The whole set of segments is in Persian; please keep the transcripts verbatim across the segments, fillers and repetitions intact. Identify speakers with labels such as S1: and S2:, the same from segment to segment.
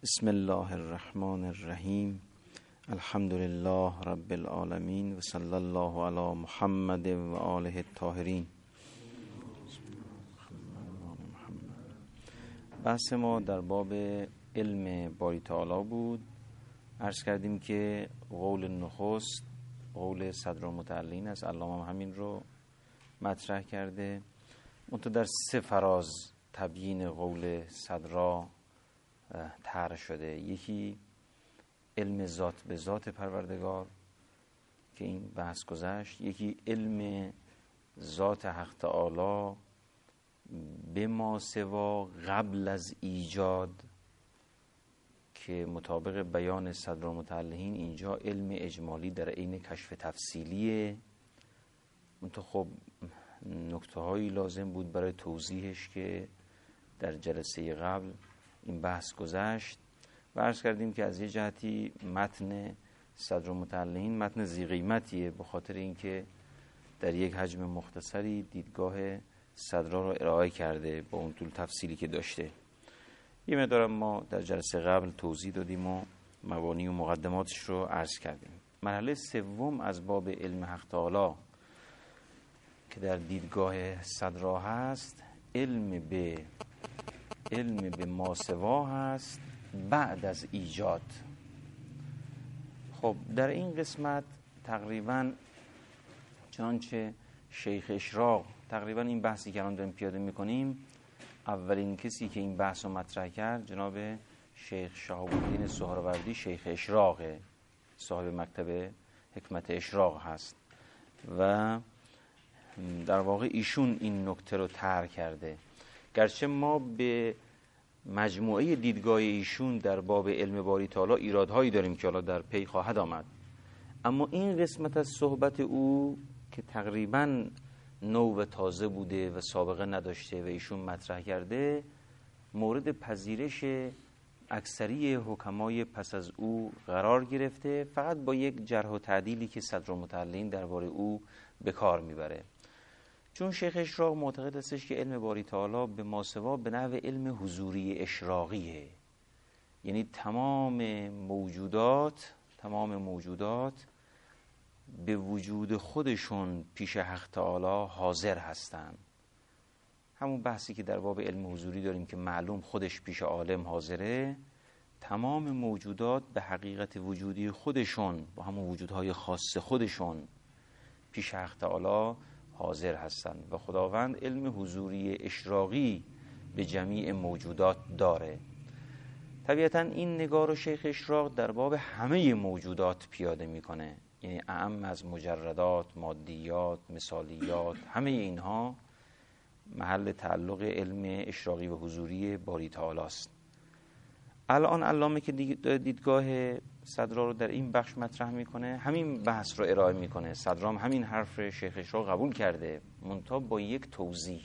S1: بسم الله الرحمن الرحیم. الحمد لله رب العالمین و صلی الله علی محمد و آله الطاهرین. بحث ما در باب علم باری تعالی بود. عرض کردیم که قول نخست قول صدرالمتعلین است. علامه هم همین رو مطرح کرده. منتها در سه فراز تبیین قول صدرا طرح شده. یکی علم ذات به ذات پروردگار که این بحث گذشت. یکی علم ذات حق تعالی به ما سوا قبل از ایجاد که مطابق بیان صدرالمتعلین اینجا علم اجمالی در عین کشف تفصیلیه. منتها خب نکته هایی لازم بود برای توضیحش که در جلسه قبل این بحث گذشت و عرض کردیم که از یه جهتی متن صدرالمتعلین متن ذی قیمتیه، به خاطر اینکه در یک حجم مختصری دیدگاه صدرا رو ارائه کرده با اون طول تفصیلی که داشته. یه مقدارم ما در جلسه قبل توضیح دادیم و مبانی و مقدماتش رو عرض کردیم. مرحله سوم از باب علم حق تعالی که در دیدگاه صدرا هست علم به علم به ماسوا هست بعد از ایجاد. خب در این قسمت تقریبا چنانچه شیخ اشراق تقریبا این بحثی که الان داریم پیاده میکنیم اولین کسی که این بحث رو مطرح کرد جناب شیخ شهاب الدین سهروردی شیخ اشراق صاحب مکتب حکمت اشراق هست و در واقع ایشون این نکته رو طرح کرده. گرچه ما به مجموعه دیدگاه ایشون در باب علم باری تعالی ایرادهایی داریم که حالا در پی خواهد آمد، اما این قسمت از صحبت او که تقریبا نو و تازه بوده و سابقه نداشته و ایشون مطرح کرده مورد پذیرش اکثری حکمای پس از او قرار گرفته، فقط با یک جرح و تعدیلی که صدرالمتعلین درباره او به کار میبره. چون شیخ اشراق معتقد استش که علم باری تعالی به ماسوا به نحو علم حضوری اشراقیه، یعنی تمام موجودات تمام موجودات به وجود خودشون پیش حق تعالی حاضر هستن. همون بحثی که در باب علم حضوری داریم که معلوم خودش پیش عالم حاضره، تمام موجودات به حقیقت وجودی خودشون با همون وجودهای خاص خودشون پیش حق تعالی حاضر هستند و خداوند علم حضوری اشراقی به جمیع موجودات داره. طبیعتا این نگاه رو شیخ اشراق در باب همه موجودات پیاده میکنه، یعنی اعم از مجردات، مادیات، مثالیات، همه اینها محل تعلق علم اشراقی و حضوری باری تعالی است. الان علامه که دیدگاه صدرا رو در این بخش مطرح میکنه همین بحث رو ارائه میکنه. صدرام همین حرف شیخ اشراق قبول کرده، منتها با یک توضیح،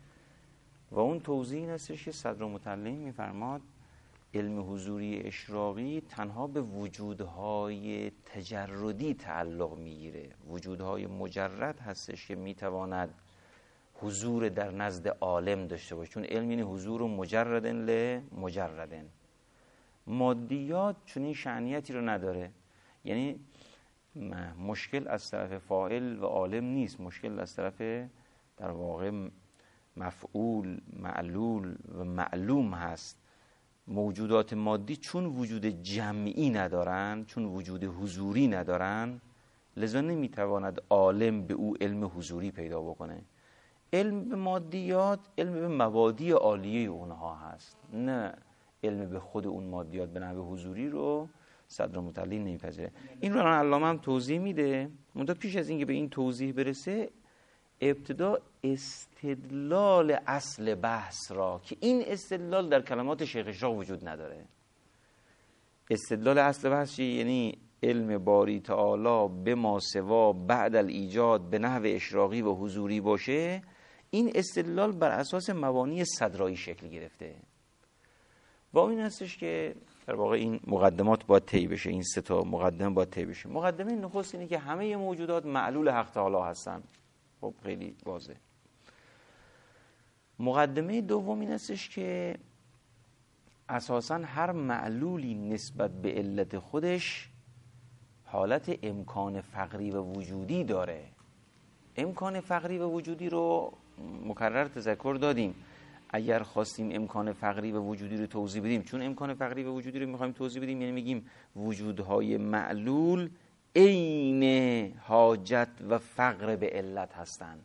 S1: و اون توضیح این هستش که صدرالمتعلین میفرماد علم حضوری اشراقی تنها به وجودهای تجردی تعلق میگیره. وجودهای مجرد هستش که میتواند حضور در نزد عالم داشته باشه، چون علم یعنی حضور مجردن لمجردن. مادیات چون این شأنیتی رو نداره، یعنی مشکل از طرف فاعل و عالم نیست، مشکل از طرف در واقع مفعول، معلول و معلوم هست. موجودات مادی چون وجود جمعی ندارن، چون وجود حضوری ندارن، لذا نمیتواند عالم به او علم حضوری پیدا بکنه. علم به مادیات علم به مبادی عالیه اونها هست، نه علم به خود اون مادیات به نحو حضوری رو صدرالمتعلین نمیپذیره. این رو الان علامه هم توضیح میده. منتها پیش از اینکه به این توضیح برسه ابتدا استدلال اصل بحث را که این استدلال در کلمات شیخ اشراق وجود نداره. استدلال اصل بحث یعنی علم باری تعالی به ماسوا بعد الایجاد به نحو اشراقی و حضوری باشه، این استدلال بر اساس مبانی صدرایی شکل گرفته. با این هستش که در واقع این مقدمات باید طی بشه، این سه تا مقدمه باید طی بشه. مقدمه نخست اینه که همه موجودات معلول حق تعالی هستن. خب خیلی واضحه. مقدمه دوم این هستش که اساساً هر معلولی نسبت به علت خودش حالت امکان فقری و وجودی داره. امکان فقری و وجودی رو مکرر تذکر دادیم. اگر خواستیم امکان فقری و وجودی رو توضیح بدیم، چون امکان فقری و وجودی رو میخوایم توضیح بدیم، یعنی میگیم وجودهای معلول عین حاجت و فقر به علت هستند.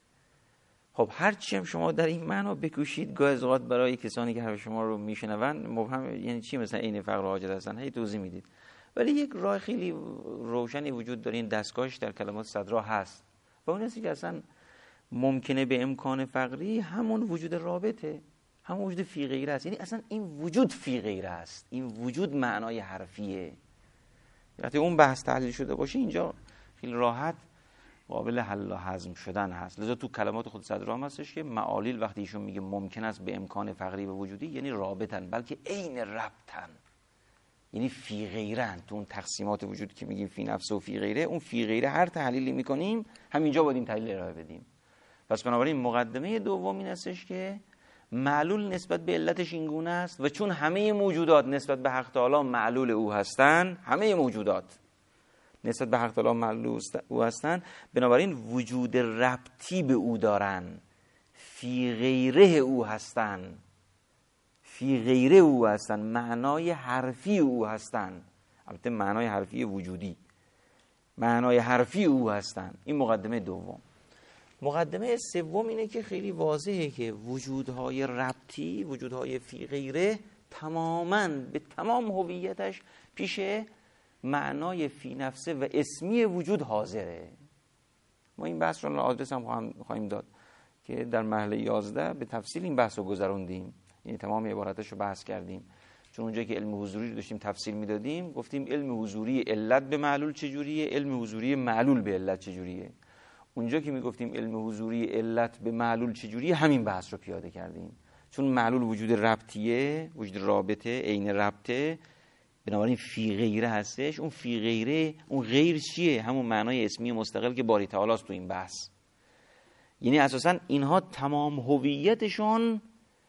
S1: خب هرچی هم شما در این معنا بکوشید، گاهی از اوقات برای کسانی که حرف شما رو میشنون مبهم، یعنی چی مثلا عین فقر و حاجت هستن، هی توضیح میدید. ولی یک راه خیلی روشنی وجود داره، این دستگاهش در کلمات صدرا هست و اون هستی که اصلا ممکنه به امکان فقری همون وجود رابطه، همون وجود فی غیره است. یعنی اصلا این وجود فی غیره است، این وجود معنای حرفیه. وقتی اون بحث تحلیل شده باشه اینجا خیلی راحت قابل حل و هضم شدن هست. لذا تو کلمات خود صدرا هم هستش که معالیل وقتی ایشون میگه ممکن است به امکان فقری و وجودی، یعنی رابطن، بلکه عین ربطن، یعنی فی غیرن. تو اون تقسیمات وجود که میگیم فی نفس و فی غیره، اون فی غیره هر تحلیلی میکنیم همینجا باید این تحلیل ارائه بدیم. پس بنابراین مقدمه دوم این هستش که معلول نسبت به علتش این گونه است و چون همه موجودات نسبت به حق تعالی معلول او هستند، همه موجودات نسبت به حق تعالی معلول او هستند، بنابراین وجود ربطی به او دارن، فی غیره او هستند، فی غیره او هستند، معنای حرفی او هستند. البته معنای حرفی وجودی، معنای حرفی او هستند. این مقدمه دوم. مقدمه سوم اینه که خیلی واضحه که وجودهای ربطی، وجودهای فی غیره، تماماً به تمام هویتش پیش معنای فی نفسه و اسمی وجود حاضره. ما این بحث رو آدرس هم خواهیم داد که در مرحله یازده به تفصیل این بحث رو گذروندیم، یعنی تمام عبارتش رو بحث کردیم. چون اونجا که علم حضوری رو داشتیم تفصیل میدادیم گفتیم علم حضوری علت به معلول چجوریه، علم حضوری معلول به علت چجوریه. اونجا که میگفتیم علم حضوری علت به معلول چجوریه، همین بحث رو پیاده کردیم. چون معلول وجود ربطیه، وجود رابطه، عین ربطه، بنابراین فی غیره هستش. اون فی غیره، اون غیر چیه؟ همون معنای اسمی مستقل که باری تعالی است تو این بحث. یعنی اساساً اینها تمام هویتشون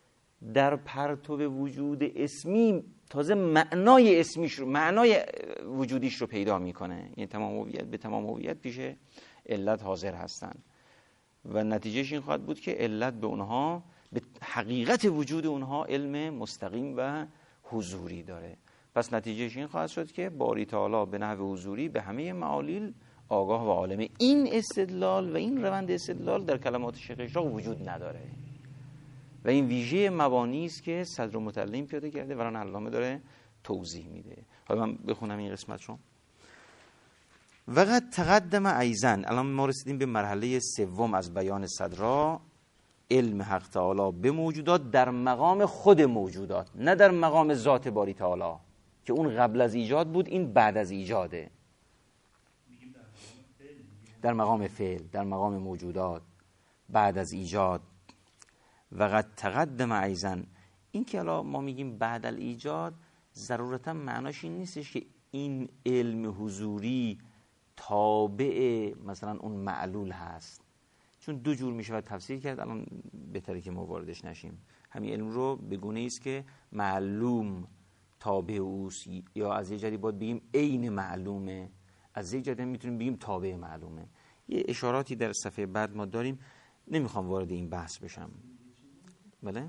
S1: در پرتو وجود اسمی تازه معنای اسمیش رو، معنای وجودیش رو پیدا میکنه. یعنی تمام هویت به تمام هویت پیش علت حاضر هستن و نتیجهش این خواهد بود که علت به اونها، به حقیقت وجود اونها علم مستقیم و حضوری داره. پس نتیجهش این خواهد شد که باری تعالی به نحو حضوری به همه معالیل آگاه و عالمه. این استدلال و این روند استدلال در کلمات شیخ اشراق وجود نداره و این ویژه مبانی است که صدر متعلم پیاده کرده و الان علامه داره توضیح میده. حالا من بخونم این قسمت رو. وقت تقدم ایزن، الان ما رسیدیم به مرحله سوم از بیان صدرا، علم حق تعالی به موجودات در مقام خود موجودات، نه در مقام ذات باری تعالی که اون قبل از ایجاد بود، این بعد از ایجاده. در مقام فعل، در مقام موجودات بعد از ایجاد. وقت تقدم ایزن، این که الان ما میگیم بعد از ایجاد، ضرورتا معناش این نیستش که این علم حضوری تابع مثلا اون معلول هست، چون دو جور میشه تفسیر کرد. الان بهتره که ما واردش نشیم. همین علم رو به گونه است که معلوم تابع اوست، یا از یه جهتی باید بگیم عین معلومه، از یه جهتی میتونیم بگیم تابع معلومه. یه اشاراتی در صفحه بعد ما داریم، نمیخوام وارد این بحث بشم. بله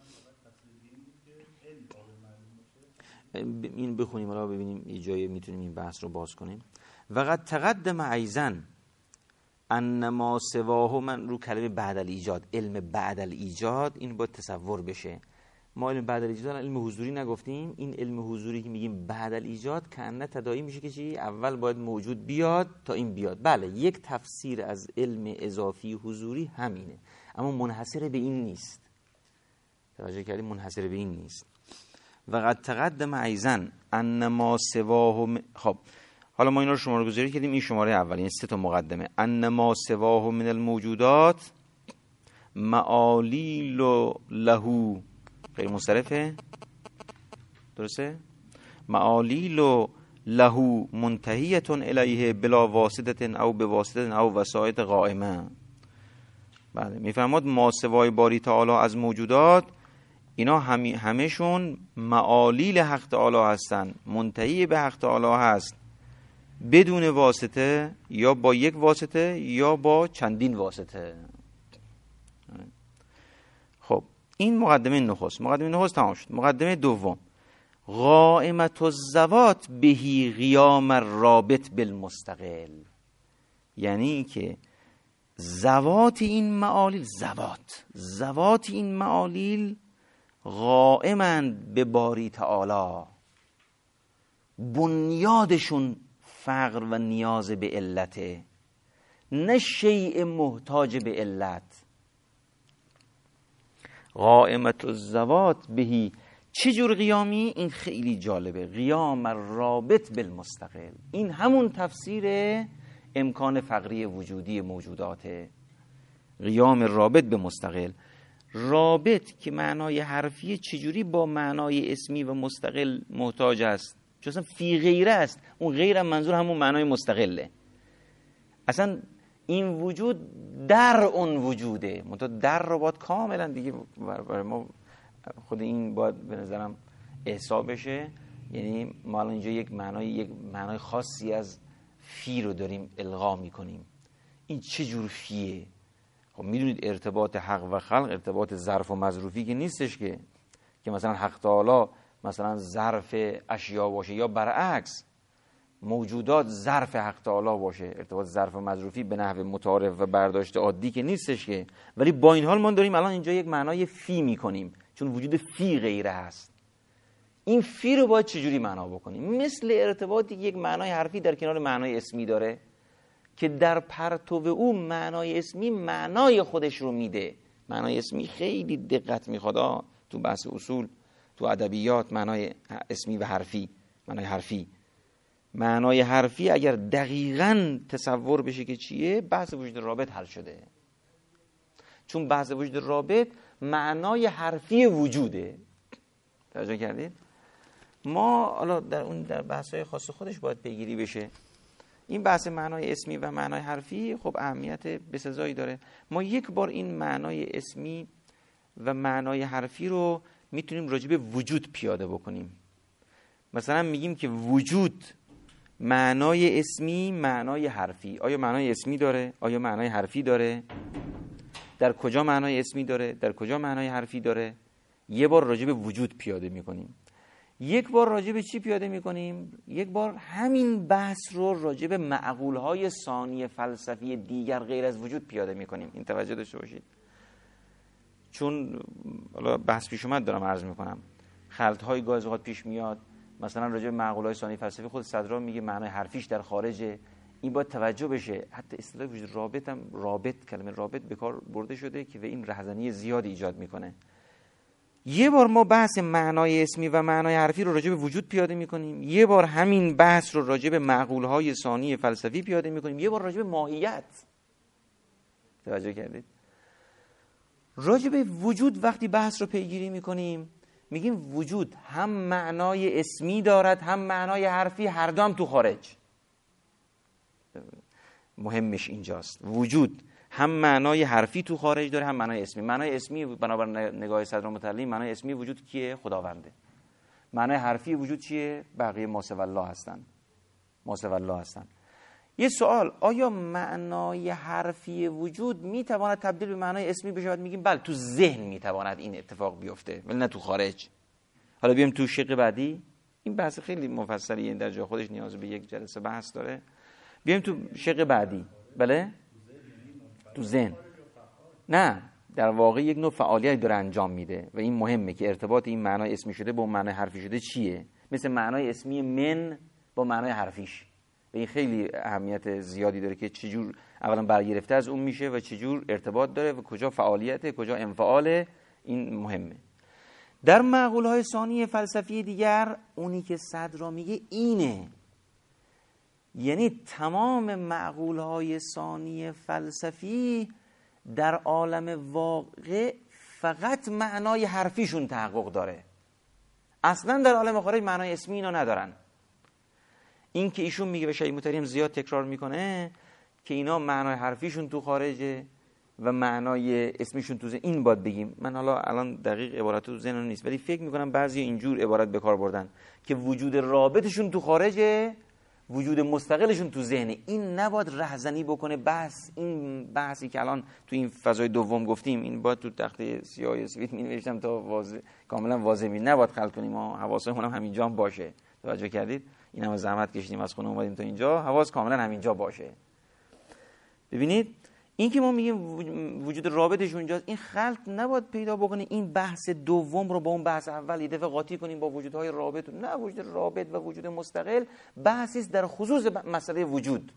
S1: این بخونیم حالا ببینیم یه جایی میتونیم این بحث رو باز کنیم. وقت تقدم ایزن انما سواه، من رو کلمه بعد الایجاد، علم بعد الایجاد، این باید تصور بشه. ما علم بعد الایجاد علم حضوری نگفتیم، این علم حضوری که میگیم بعد الایجاد کأنه تداعی میشه که چی؟ اول باید موجود بیاد تا این بیاد. بله، یک تفسیر از علم اضافی حضوری همینه، اما منحصر به این نیست. توجه کردیم؟ منحصر به این نیست. وقت تقدم ایزن انما سواه م... خب حالا ما اینا رو شماره گذاری کردیم. این شماره اول، این سه تا مقدمه. انما سواه من الموجودات معالیل له، غیر منصرفه، درسته؟ معالیل له منتهیه الیه بلا واسطه او بواسطه او وسائط قائمه. بله، میفرماد ما سوای باری تعالی از موجودات اینا همی همشون معالیل حق تعالی هستن، منتهی به حق تعالی هست، بدون واسطه یا با یک واسطه یا با چندین واسطه. خب این مقدمه نخست. مقدمه نخست تمام شد. مقدمه دوم، قائمت الذوات بهی قیام الرابط بالمستقل، یعنی که ذوات این معالیل ذوات ذوات این معالیل قائمند به باری تعالی، بنیادشون فقر و نیاز به علته، نه شیء محتاج به علت. قائمت الذوات بهی چه جور قیامی؟ این خیلی جالبه، قیام الرابط بالمستقل. این همون تفسیر امکان فقری وجودی موجوداته، قیام رابط به مستقل. رابط که معنای حرفیه چجوری با معنای اسمی و مستقل محتاج است؟ چون اصلا فی غیره است، اون غیر هم منظور همون معنای مستقله. اصلا این وجود در اون وجوده، منتها در رو باید کاملا دیگه برای ما خود این باید به نظرم احساب بشه. یعنی ما الان اینجا یک معنای یک معنای خاصی از فی رو داریم القا میکنیم. این چه جور فیه؟ خب میدونید ارتباط حق و خلق ارتباط ظرف و مظروفی که نیستش که که مثلا حق تعالی مثلا ظرف اشیا باشه یا برعکس موجودات ظرف حق تعالی باشه. ارتباط ظرف و مظروفی به نحو متعارف و برداشت عادی که نیستش که، ولی با این حال ما داریم الان اینجا یک معنای فی میکنیم چون وجود فی غیره هست. این فی رو باید چجوری معنا بکنیم؟ مثل ارتباطی که یک معنای حرفی در کنار معنای اسمی داره که در پرتو او معنای اسمی معنای خودش رو میده. معنای اسمی خیلی دقت میخواد تو بحث اصول، تو ادبیات. معنای اسمی و حرفی، معنای حرفی معنای حرفی اگر دقیقاً تصور بشه که چیه، بحث وجود رابط حل شده. چون بحث وجود رابط معنای حرفی وجوده. توجه کردید؟ ما حالا در اون در بحث‌های خاص خودش باید پیگیری بشه. این بحث معنای اسمی و معنای حرفی خب اهمیت بسزایی داره. ما یک بار این معنای اسمی و معنای حرفی رو میتونیم راجع به وجود پیاده بکنیم. مثلا میگیم که وجود معنای اسمی، معنای حرفی. آیا معنای اسمی داره؟ آیا معنای حرفی داره؟ در کجا معنای اسمی داره؟ در کجا معنای حرفی داره؟ یه بار راجع به وجود پیاده میکنیم. یک بار راجع به چی پیاده میکنیم؟ یک بار همین بحث رو راجع به معقولهای ثانی فلسفی دیگر غیر از وجود پیاده میکنیم. این توجه داشته باشید، چون حالا بحث پیش اومد دارم عرض میکنم. خلط‌های گاهی اوقات پیش میاد، مثلا راجع به معقولهای ثانی فلسفی خود صدرا میگه معنای حرفیش در خارجه. این باید توجه بشه. حتی اصطلاح وجود رابط هم، رابط، کلمه رابط به کار برده شده که به این رهزنی زیادی ایجاد میکنه. یه بار ما بحث معنای اسمی و معنای حرفی رو راجع به وجود پیاده میکنیم، یه بار همین بحث رو راجع به معقولهای ثانی فلسفی پیاده میکنیم، یه بار راجع به ماهیت. توجه کردید؟ راجع به وجود وقتی بحث رو پیگیری میکنیم میگیم وجود هم معنای اسمی دارد هم معنای حرفی، هر دو هم تو خارج. مهمش اینجاست، وجود هم معنای حرفی تو خارج داره هم معنای اسمی. معنای اسمی بنابر نگاه صدر متعلی، معنای اسمی وجود کیه؟ خداونده. معنای حرفی وجود چیه؟ بقیه ما سوی الله هستن. ما سوی الله هستن. یه سوال، آیا معنای حرفی وجود میتواند تبدیل به معنای اسمی بشه؟ میگیم بله، تو ذهن میتواند این اتفاق بیفته ولی نه تو خارج. حالا بیام تو شق بعدی. این بحث خیلی مفصلیه، در جای خودش نیاز به یک جلسه بحث داره. بیام تو شق بعدی. بله؟ تو ذهن. نه، در واقع یک نوع فعالیت داره انجام میده و این مهمه که ارتباط این معنای اسمی شده با معنای حرفی شده چیه. مثل معنای اسمی من با معنای حرفیش، و این خیلی اهمیت زیادی داره که چجور اولا برگرفته از اون میشه و چجور ارتباط داره و کجا فعالیته کجا انفعاله. این مهمه. در معقولهای ثانی فلسفی دیگر اونی که صدر میگه اینه، یعنی تمام معقولهای ثانی فلسفی در عالم واقع فقط معنای حرفیشون تحقق داره، اصلا در عالم خارج معنای اسمی اینا ندارن. این که ایشون میگه و شیخ مطهری زیاد تکرار میکنه که اینا معنای حرفیشون تو خارجه، و معنای اسمیشون تو ذهن، این باید بگیم. من حالا الان دقیق عبارت تو ذهنم نیست، ولی فکر میکنم بعضی اینجور عبارت به کار بردن که وجود رابطشون تو خارجه، وجود مستقلشون تو ذهنه. این نباید رهزنی بکنه بحث. این بحثی که الان تو این فضای دوم گفتیم، این باید تو تخته سیاه یا سفید می‌نوشتم تا واضح، کاملا واضح می نباید خلق کنیم. ما حواسمون هم همینجا هم باشه. توجه کردید؟ اینم زحمت کشیدیم از خونه اومدیم تا اینجا، حواس کاملا همینجا باشه. ببینید این که ما میگیم وجود رابطش اونجاست، این خلق نباید پیدا بکنه این بحث دوم رو با اون بحث اول یه دفعه قاطی کنیم با وجودهای رابط. نه، وجود رابط و وجود مستقل بحثی است در خصوص مسئله وجود.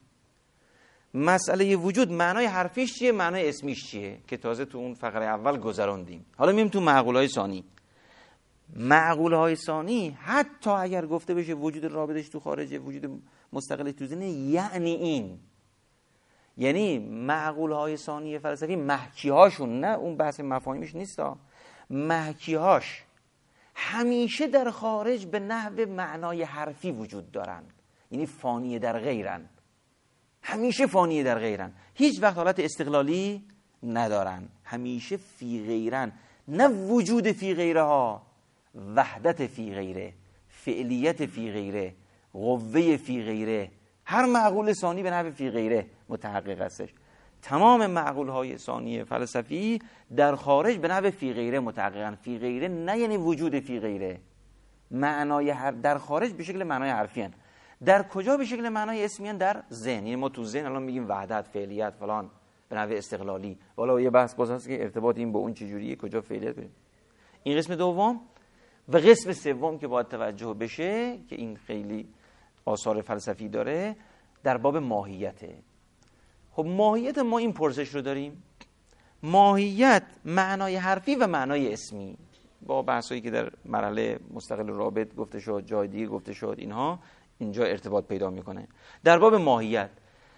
S1: مسئله وجود معنای حرفیش چیه، معنای اسمیش چیه، که تازه تو اون فقره اول گذراندیم. حالا میریم تو معقولهای ثانی. معقولهای ثانی حتی اگر گفته بشه وجود رابطش تو خارجه، وجود مستقلش تو ذهنه، یعنی این، یعنی معقولهای ثانی فلسفی محکی هاشون، نه اون بحث مفاهیمش نیستا، محکی هاش همیشه در خارج به نحو معنای حرفی وجود دارن، یعنی فانی در غیرن، همیشه فانی در غیرن، هیچ وقت حالت استقلالی ندارن، همیشه فی غیرن. نه وجود فی غیره ها، وحدت فی غیره، فعلیت فی غیره، قوه فی غیره. هر معقول ثانی به نحو فی غیره متحقق هستش. تمام معقولهای ثانی فلسفی در خارج به نحو فی غیره متحققن. فی غیره نه یعنی وجود فی غیره، معنای هر در خارج به شکل معنای حرفی هن. در کجا به شکل معنای اسمی هن؟ در ذهن. یعنی ما تو ذهن الان میگیم وحدت، فعلیت، فلان به نحو استقلالی. والا یه بحث باز هست که ارتباط این با اون چجوریه، کجا فعلیت کنیم. این قسم دوم. و قسم سوم که باید توجه بشه که این خیلی آثار فلسفی داره، در باب ماهیته. خب ماهیت ما این پرسش رو داریم، ماهیت معنای حرفی و معنای اسمی، با بحثایی که در مرحله مستقل رابط گفته شد، جای دیگه گفته شد، اینها اینجا ارتباط پیدا میکنه. در باب ماهیت،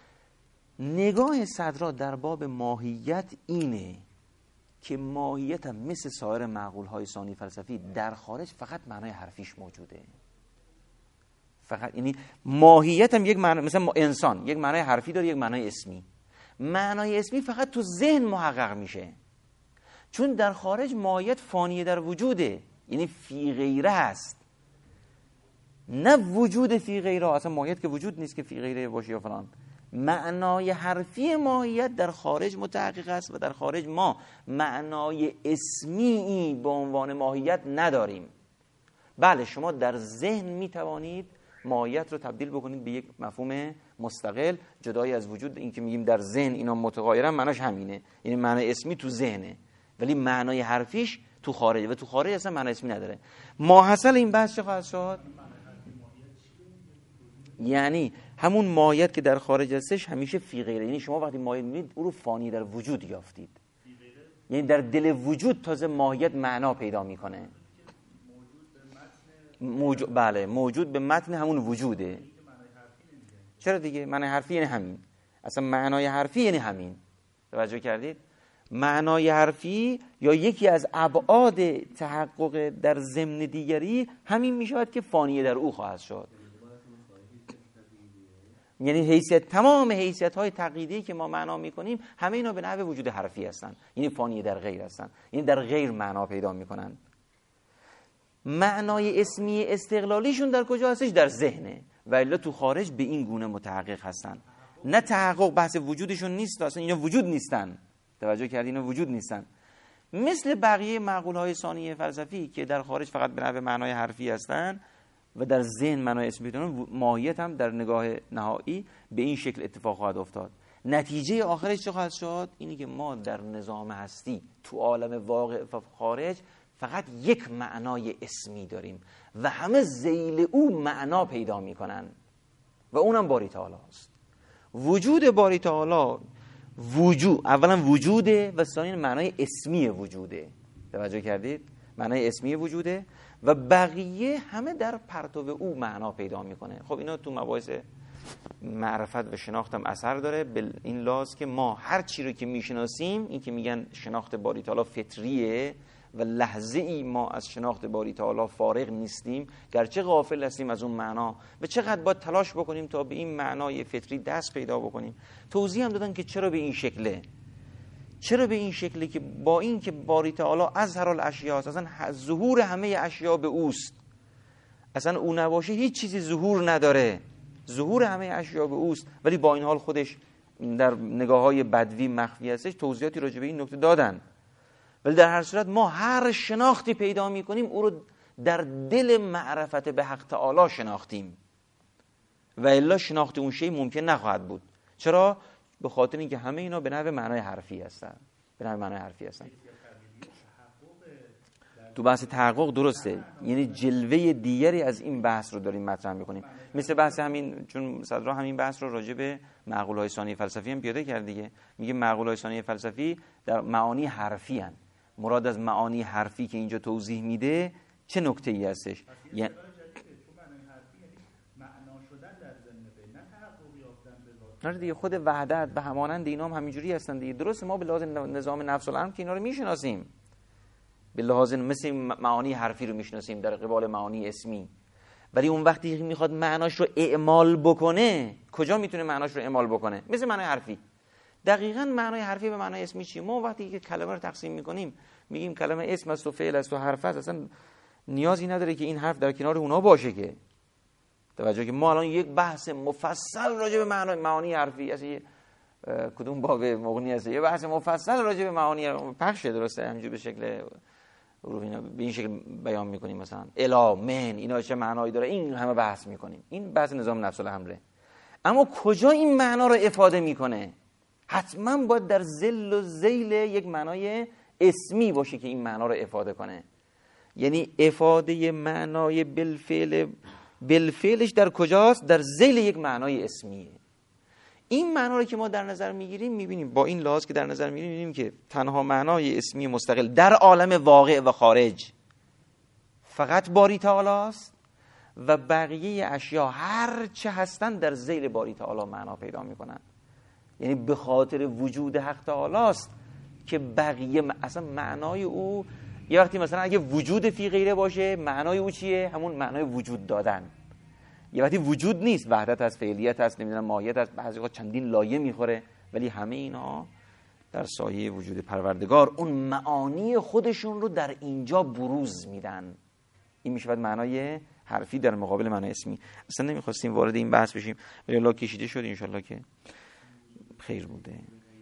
S1: نگاه صدرا در باب ماهیت اینه که ماهیت هم مثل سایر معقولهای ثانی فلسفی در خارج فقط معنای حرفیش موجوده. فقط، یعنی ماهیت هم یک معنی، مثلا انسان یک معنای حرفی داره، یک معنای اسمی. معنای اسمی فقط تو ذهن محقق میشه، چون در خارج ماهیت فانی در وجوده، یعنی فی غیره هست، نه وجود فی غیره. اصلا ماهیت که وجود نیست که فی غیره باشه یا فلان. معنای حرفی ماهیت در خارج متحقق است و در خارج ما معنای اسمی به عنوان ماهیت نداریم. بله، شما در ذهن میتوانید ماهیت رو تبدیل بکنید به یک مفهوم مستقل جدای از وجود. این که میگیم در ذهن اینا متغایرن، معناش همینه، یعنی معنای اسمی تو ذهنه، ولی معنای حرفیش تو خارج، و تو خارج اصلا معنای اسمی نداره. ماحصل این بحث چه خواهد شد؟ یعنی همون ماهیت که در خارج هستش همیشه فی غیره. یعنی شما وقتی ماهیت میبینید او رو فانی در وجود یافتید، یعنی در دل وجود تازه ماهیت معنا پیدا میکنه. موجود، بله، موجود به متن همون وجوده. چرا دیگه؟ معنای حرفی یعنی همین، اصلا معنای حرفی یعنی همین. توجه کردید؟ معنای حرفی یا یکی از ابعاد تحقق در ضمن دیگری همین میشود که فانی در او خواهد شد. یعنی حیثیت، تمام حیثیت های تقییدی که ما معنا میکنیم همه اینا به نحو وجود حرفی هستن، یعنی فانی در غیر هستن، یعنی در غیر معنا پیدا میکنن. معنای اسمی استقلالیشون در کجا هستش؟ در ذهنه، و الا تو خارج به این گونه متحقق هستن. نه تحقق بحث وجودشون نیست، اصلا اینا وجود نیستن. توجه کردین؟ اینا وجود نیستن. مثل بقیه معقولهای ثانی فلسفی که در خارج فقط به نحو معنای حرفی هستن و در ذهن معنای اسمی دارن، ماهیت هم در نگاه نهایی به این شکل اتفاق خواهد افتاد. نتیجه آخرش چه خواهد شد؟ اینی که ما در نظام هستی تو عالم واقع و خارج فقط یک معنای اسمی داریم و همه ذیل او معنا پیدا میکنن و اونم باری تعالی است. وجود باری تعالی وجود، اولا وجوده و ثانیا معنای اسمی وجوده. توجه کردید؟ معنای اسمی وجوده و بقیه همه در پرتو او معنا پیدا میکنه. خب اینا تو مباحث معرفت و شناخت هم اثر داره، به این لحاظ که ما هر چی رو که میشناسیم، این که میگن شناخت باری تعالی فطریه و لحظه ای ما از شناخت باری تعالی فارغ نیستیم، گرچه غافل هستیم از اون معنا و چقدر باید تلاش بکنیم تا به این معنای فطری دست پیدا بکنیم. توضیح هم دادن که چرا به این شکله. چرا به این شکلی که با این که باری تعالی اظهر الاشیاء است، اصلا ظهور همه اشیاء به اوست، اصلا او نباشه هیچ چیزی ظهور نداره، ظهور همه اشیاء به اوست، ولی با این حال خودش در نگاه های بدوی مخفی هستش. توضیحاتی راجع به این نکته دادن. ولی در هر صورت ما هر شناختی پیدا میکنیم او رو در دل معرفت به حق تعالی شناختیم و الا شناخت اون شی ممکن نخواهد بود. چرا؟ به خاطر اینکه همه اینا به نحو معنای حرفی هستن، به نحو معنای حرفی هستن. تو بحث تحقق درسته، یعنی جلوه دیگری از این بحث رو داریم مطرح میکنیم، مثل بحث همین، چون صدرا همین بحث رو راجع به معقوله‌های ثانی فلسفی هم پیاده کرد دیگه. میگه معقوله‌های ثانی فلسفی در معانی حرفی هن. مراد از معانی حرفی که اینجا توضیح میده چه نکته‌ای هستش؟ یعنی نه دیگه، خود وحدت به همانند اینا هم همینجوری هستن دیگه. درسته ما به لحاظ نظام نفس الامر که اینا رو میشناسیم، به لحاظ مثل معانی حرفی رو میشناسیم در قبال معانی اسمی، ولی اون وقتی میخواد معناش رو اعمال بکنه کجا میتونه معناش رو اعمال بکنه؟ مثل معنای حرفی. دقیقاً معنای حرفی به معنای اسمی چیه؟ ما وقتی که کلمه رو تقسیم میکنیم میگیم کلمه اسم است و فعل است و حرف است، اصلا نیازی نداره که این حرف در کنار اونا باشه که. توجه که ما الان یک بحث مفصل راجع به معنای معانی حرفی، اصلا کدوم باب مغنی است، یه بحث مفصل راجع به معانی پخش درسته همینجوری به شکل رو اینا به این شکل بیان میکنیم، مثلا الا من اینا چه معنایی داره، این همه بحث میکنیم. این بحث نظام نفس الامره. اما کجا این معنا رو افاده میکنه؟ حتما باید در ذل و ذیل یک معنای اسمی باشه که این معنا رو افاده کنه. یعنی افاده معنای بالفعل بالفعلش در کجاست؟ در ذیل یک معنای اسمیه. این معنا رو که ما در نظر میگیریم میبینیم، با این لحاظ که در نظر میگیریم میبینیم که تنها معنای اسمی مستقل در عالم واقع و خارج فقط باری تعالی است و بقیه اشیا هر چه هستن در ذیل باری تعالی معنا پیدا میکنن. یعنی به خاطر وجود حق تعالی است که بقیه اصلا معنای او، یه وقتی مثلا اگه وجود فی غیره باشه معنای او چیه؟ همون معنای وجود دادن. یه وقتی وجود نیست، وحدت هست، فعلیت هست، نمیدونم ماهیت هست، بعضی وقت چندین لایه میخوره، ولی همه اینا در سایه وجود پروردگار اون معانی خودشون رو در اینجا بروز میدن. این میشه معنای حرفی در مقابل معنای اسمی. اصلا نمیخواستیم وارد این بحث بشیم ولی الله کشیده شد، انشالله که خیر بوده.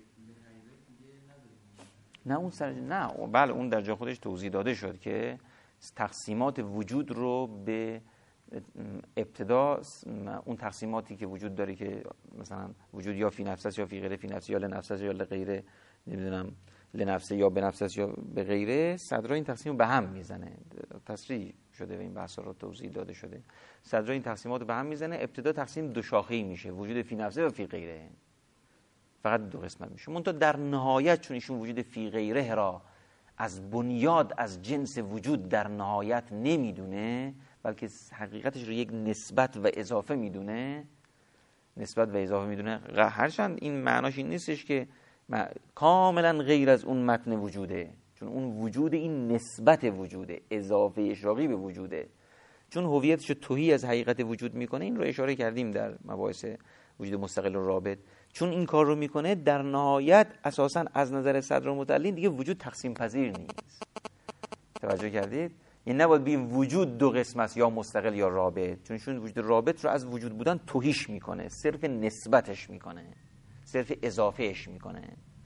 S1: نه اون سر نه بله اون در جا خودش توضیح داده شد که تقسیمات وجود رو به ابتدا، اون تقسیماتی که وجود داره که مثلا وجود یا فی نفس است یا فی غیره فی نفس، یا لنفس است یا لغیره، نمیدونم لنفسه یا به نفس است یا به غیره، صدرا این تقسیم به هم میزنه. تصریح شده و این بحثا رو توضیح داده شده. صدرا این تقسیمات به هم میزنه. ابتدا تقسیم دو شاخه‌ای میشه، وجود فی نفسه و فی غیره، فقط دو قسمت میشه. منتها در نهایت چون ایشون وجود فی غیره را از بنیاد از جنس وجود در نهایت نمیدونه، بلکه حقیقتش رو یک نسبت و اضافه میدونه، نسبت و اضافه میدونه، هرچند این معناش این نیستش که کاملا غیر از اون متن وجوده، چون اون وجود این نسبت وجوده، اضافه اشراقی به وجوده، چون هویتش رو تهی از حقیقت وجود میکنه. این رو اشاره کردیم در مباحث وجود مستقل و رابط. چون این کار رو میکنه در نهایت اساسا از نظر صدر متعلین دیگه وجود تقسیم پذیر نیست. توجه کردید؟ این نباید بگیم وجود دو قسم است، یا مستقل یا رابط، چون ایشون وجود رابط رو از وجود بودن تهیش میکنه، صرف نسبتش میکنه، صرف اضافهش میکنه.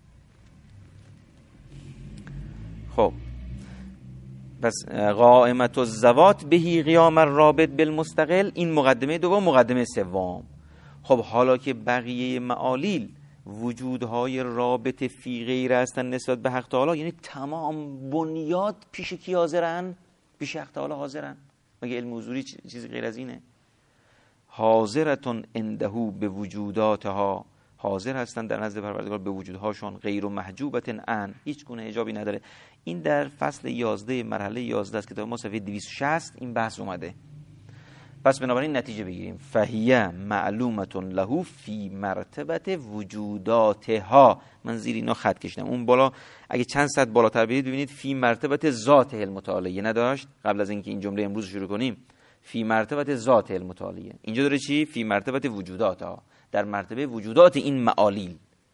S1: خب پس قائمت الذوات بهی قیام الرابط بالمستقل، این مقدمه دوم. مقدمه سوم، خب حالا که بقیه معالیل وجودهای رابط فی غیر هستن نسبت به حق تعالی، یعنی تمام بنیاد پیش کی حاضرن؟ پیش حق تعالی حاضرن. مگه علم حضوری چیزی غیر از اینه؟ حاضرتون اندهو به وجوداتها، حاضر هستن در نزد پروردگار به وجودهاشون، غیر و محجوبتن ان، هیچ گونه حجابی نداره. این در فصل یازده مرحله یازده است کتاب ما صفحه دویست و شصت این بحث اومده. پس بنابراین نتیجه بگیریم، فهیه معلومتون لهو فی مرتبت وجوداتها. من زیر اینا خط کشیدم، اون بالا اگه چند صد بالاتر برید ببینید فی مرتبت ذات المتعالیه نداشت قبل از اینکه این جمله امروز شروع کنیم. فی مرتبت ذات المتعالیه، اینجا داره چی؟ فی مرتبت وجوداتها، در مرتبه وجودات این معالیل.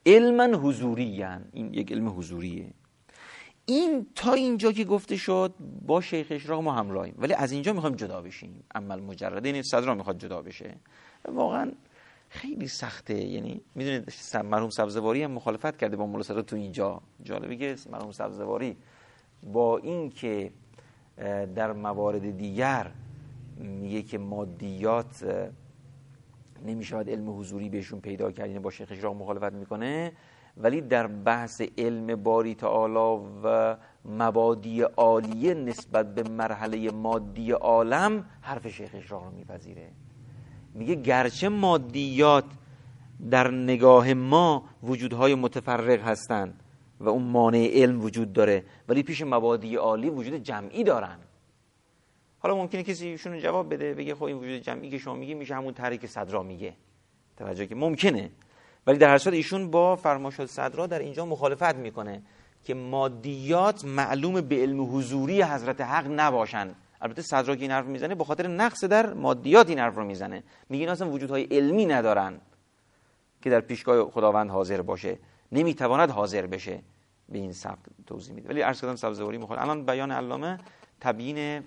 S1: علما حضوری هن. این یک علم حضوریه. این تا اینجا که گفته شد با شیخ اشراق ما همراهیم، ولی از اینجا میخوایم جدا بشیم. عمل مجرده این صدرا میخواد جدا بشه، واقعا خیلی سخته. یعنی میدونید مرحوم سبزواری هم مخالفت کرده با مولا صدرا تو اینجا. جالبه که مرحوم سبزواری با این که در موارد دیگر میگه که مادیات نمیشود علم حضوری بهشون پیدا کرد، یعنی با شیخ اشراق مخالفت میکنه، ولی در بحث علم باری تعالی و مبادی عالیه نسبت به مرحله مادی عالم حرف شیخ اشراق رو میپذیره. میگه گرچه مادیات در نگاه ما وجودهای متفرق هستند و اون مانع علم وجود داره، ولی پیش مبادی عالی وجود جمعی دارن. حالا ممکنه کسی ایشونو جواب بده بگه خب این وجود جمعی که شما میگی میشه همون تحریک صدرا میگه، توجه که ممکنه، ولی در هر صورت ایشون با فرمایشات صدرا در اینجا مخالفت میکنه که مادیات معلوم به علم حضوری حضرت حق نباشن. البته صدرا که این حرف میزنه به خاطر نقص در مادیات این حرف رو میزنه، میگه اینا اصلا وجودهای علمی ندارن که در پیشگاه خداوند حاضر باشه، نمیتواند حاضر بشه. به این سبک توضیح میده. ولی عرض کردم سبزواری مخالف. الان بیان علامه تبیین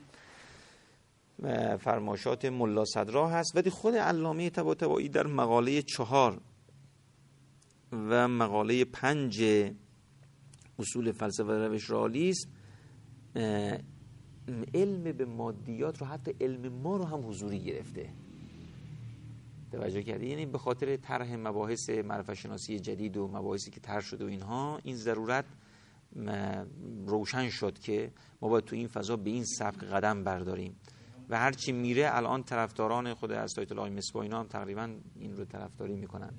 S1: فرمایشات ملا صدرا هست، ولی خود علامه طباطبایی در مقاله چهار و مقاله پنج اصول فلسفه و روش رئالیسم علم به مادیات رو، حتی علم ما رو هم حضوری گرفته. توجه کردی؟ یعنی به خاطر طرح مباحث معرفت شناسی جدید و مباحثی که طرح شده و اینها، این ضرورت روشن شد که ما باید تو این فضا به این سبک قدم برداریم و هرچی میره الان طرفداران خود از آیت الله مصباح اینا هم تقریبا این رو طرفداری میکنن.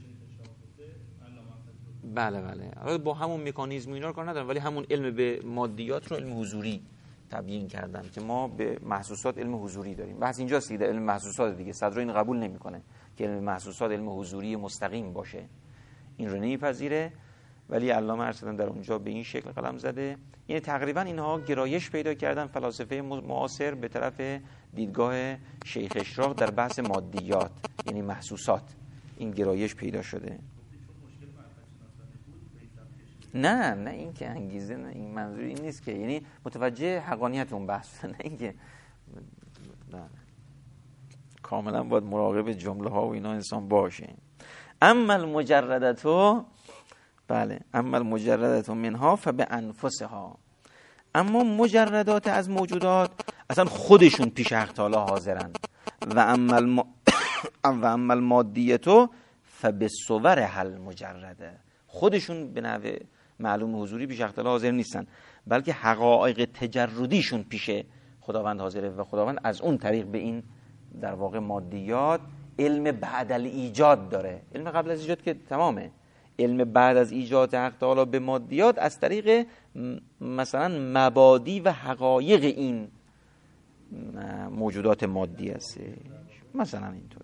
S1: بله بله، البته با همون مکانیزم اینا رو کار ندارن، ولی همون علم به مادیات رو علم حضوری تبیین کردن که ما به محسوسات علم حضوری داریم. بحث اینجاست دیگه، علم محسوسات دیگه. صدر این قبول نمیکنه که علم محسوسات علم حضوری مستقیم باشه، این رو نمیپذیره، ولی علامه ارشدان در اونجا به این شکل قلم زده. یعنی تقریبا اینها گرایش پیدا کردن فلاسفه معاصر به طرف دیدگاه شیخ اشراق در بحث مادیات، یعنی محسوسات. این گرایش پیدا شده. نه نه این که انگیزه، نه این منظور این نیست که، یعنی متوجه حقانیت اون بحث، نه این که کاملا باید مراقب جمله ها و اینا انسان باشه. اما المجردتو، بله، اما المجردتو منها فبه انفسها، اما مجردات از موجودات اصلا خودشون پیش حق تعالی حاضرن. و اما الم... و اما المادیتو فبه صور حل مجرده، خودشون به نوع معلوم حضوری پیش حق تعالی حاضر نیستن، بلکه حقایق تجردیشون پیش خداوند حاضره و خداوند از اون طریق به این در واقع مادیات علم بعد از ایجاد داره. علم قبل از ایجاد که تمامه، علم بعد از ایجاد حق تعالی به مادیات از طریق مثلا مبادی و حقایق این موجودات مادی است. مثلا اینطور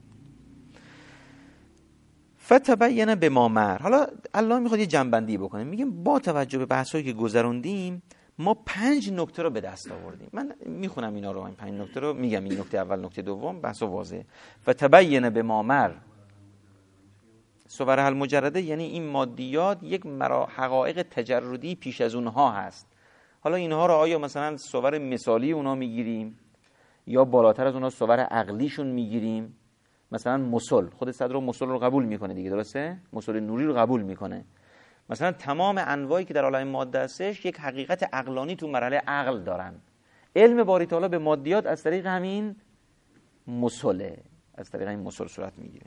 S1: فتبین به ما مر. حالا الله میخواد یه جنبندی بکنه، میگیم با توجه به بحثایی که گذروندیم ما پنج نکته رو به دست آوردیم. من میخونم اینا رو، این پنج نکته رو میگم، این نکته اول، نکته دوم، بحث واضحه. فتبین به ما مر صور المجرده، یعنی این مادیات یک حقایق تجردی پیش از اونها هست. حالا اینها رو آیا مثلا صور مثالی اونها میگیریم یا بالاتر از اونها صور عقلیشون میگیریم؟ مثلا مسل، خود صدر مسل رو قبول میکنه دیگه، درسته؟ مسل نوری رو قبول میکنه. مثلا تمام انواعی که در عالم ماده هستش یک حقیقت عقلانی تو مرحله عقل دارن. علم باری تعالی به مادیات از طریق همین مسله، از طریق همین مسل صورت میگیره.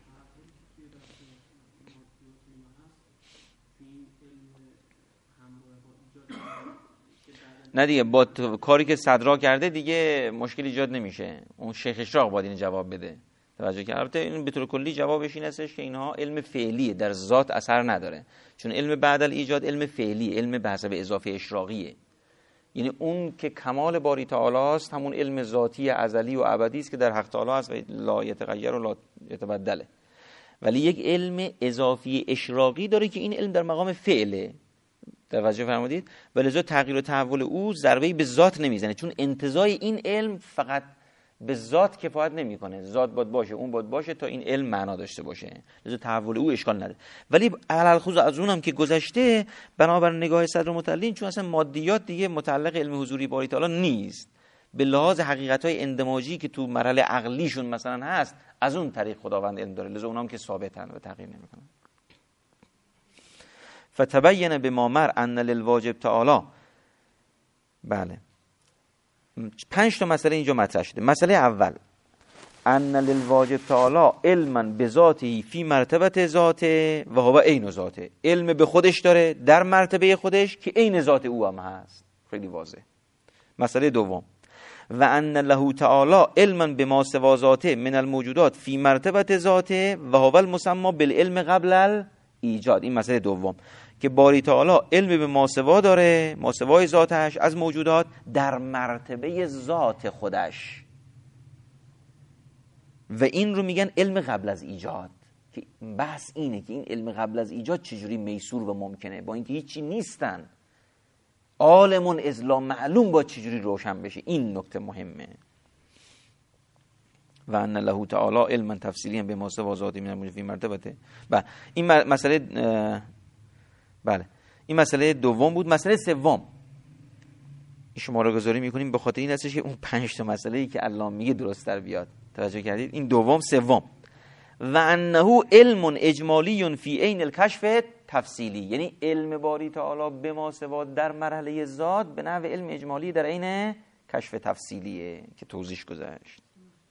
S1: نه دیگه، با کاری که صدرا کرده دیگه مشکل ایجاد نمیشه. اون شیخ اشراق باید این جواب بده. توجه کردید؟ البته این به طور کلی جوابش این هستش که اینها علم فعلیه، در ذات اثر نداره، چون علم بعد از ایجاد علم فعلی، علم به حسب اضافه اشراقیه. یعنی اون که کمال باری تعالی است همون علم ذاتی ازلی و ابدی است که در حق تعالی است و لا یتغیر و لا یتبدله. ولی یک علم اضافی اشراقی داره که این علم در مقام فعله. توجه فرمودید؟ ولذا تغییر و تحول او ضربه‌ای به ذات نمیزنه، چون انتزاع این علم فقط به ذات کفایت نمیکنه. ذات باید باشه، اون باید باشه تا این علم معنا داشته باشه، لذا تحول او اشکال نداره. ولی علل خصوص از اونم که گذشته، بنابر نگاه صدر متعلین، چون اصلا مادیات دیگه متعلق علم حضوری باری تعالی نیست، به لحاظ حقیقت‌های اندماجی که تو مرحله عقلیشون مثلا هست، از اون طریق خداوند علم داره، لذا اونام که ثابتن و تغییر نمیکنن. فتبین بما مر ان للواجب تعالی. بله، پنج تا مسئله اینجا مطرح شده. مسئله اول، ان للواجب تعالی علما بذاته فی مرتبه ذاته و هو عین ذاته. علم به خودش داره در مرتبه خودش که عین ذات او هم هست. خیلی واضح. مسئله دوم، و ان له تعالی علما بما سوا ذاته من الموجودات فی مرتبه ذاته و هو المسمى بالعلم قبل ایجاد. این مسئله دوم که باری تعالی علم به ماسوا داره، ماسوای ذاتش از موجودات در مرتبه ذات خودش، و این رو میگن علم قبل از ایجاد. که بحث اینه که این علم قبل از ایجاد چجوری میسور و ممکنه، با اینکه هیچی نیستن، عالمون ازلا معلوم با چجوری روشن بشه. این نکته مهمه. و ان له تعالی علما تفصیلی به ماسوا ذاتی من الموجود فی مرتبته. و این مسئله بله این مسئله دوم بود. مسئله سوم شماره گذاری میکنیم به خاطر این هستش که اون پنج تا مسئله‌ای که الله میگه درست تر بیاد. توجه کردید؟ این دوم سوم. و انه علم اجمالی فی عین الکشف تفصیلی، یعنی علم باری تعالی به ما سوا در مرحله ذات به نحو علم اجمالی در عین کشف تفصیلیه که توضیح گذاشت.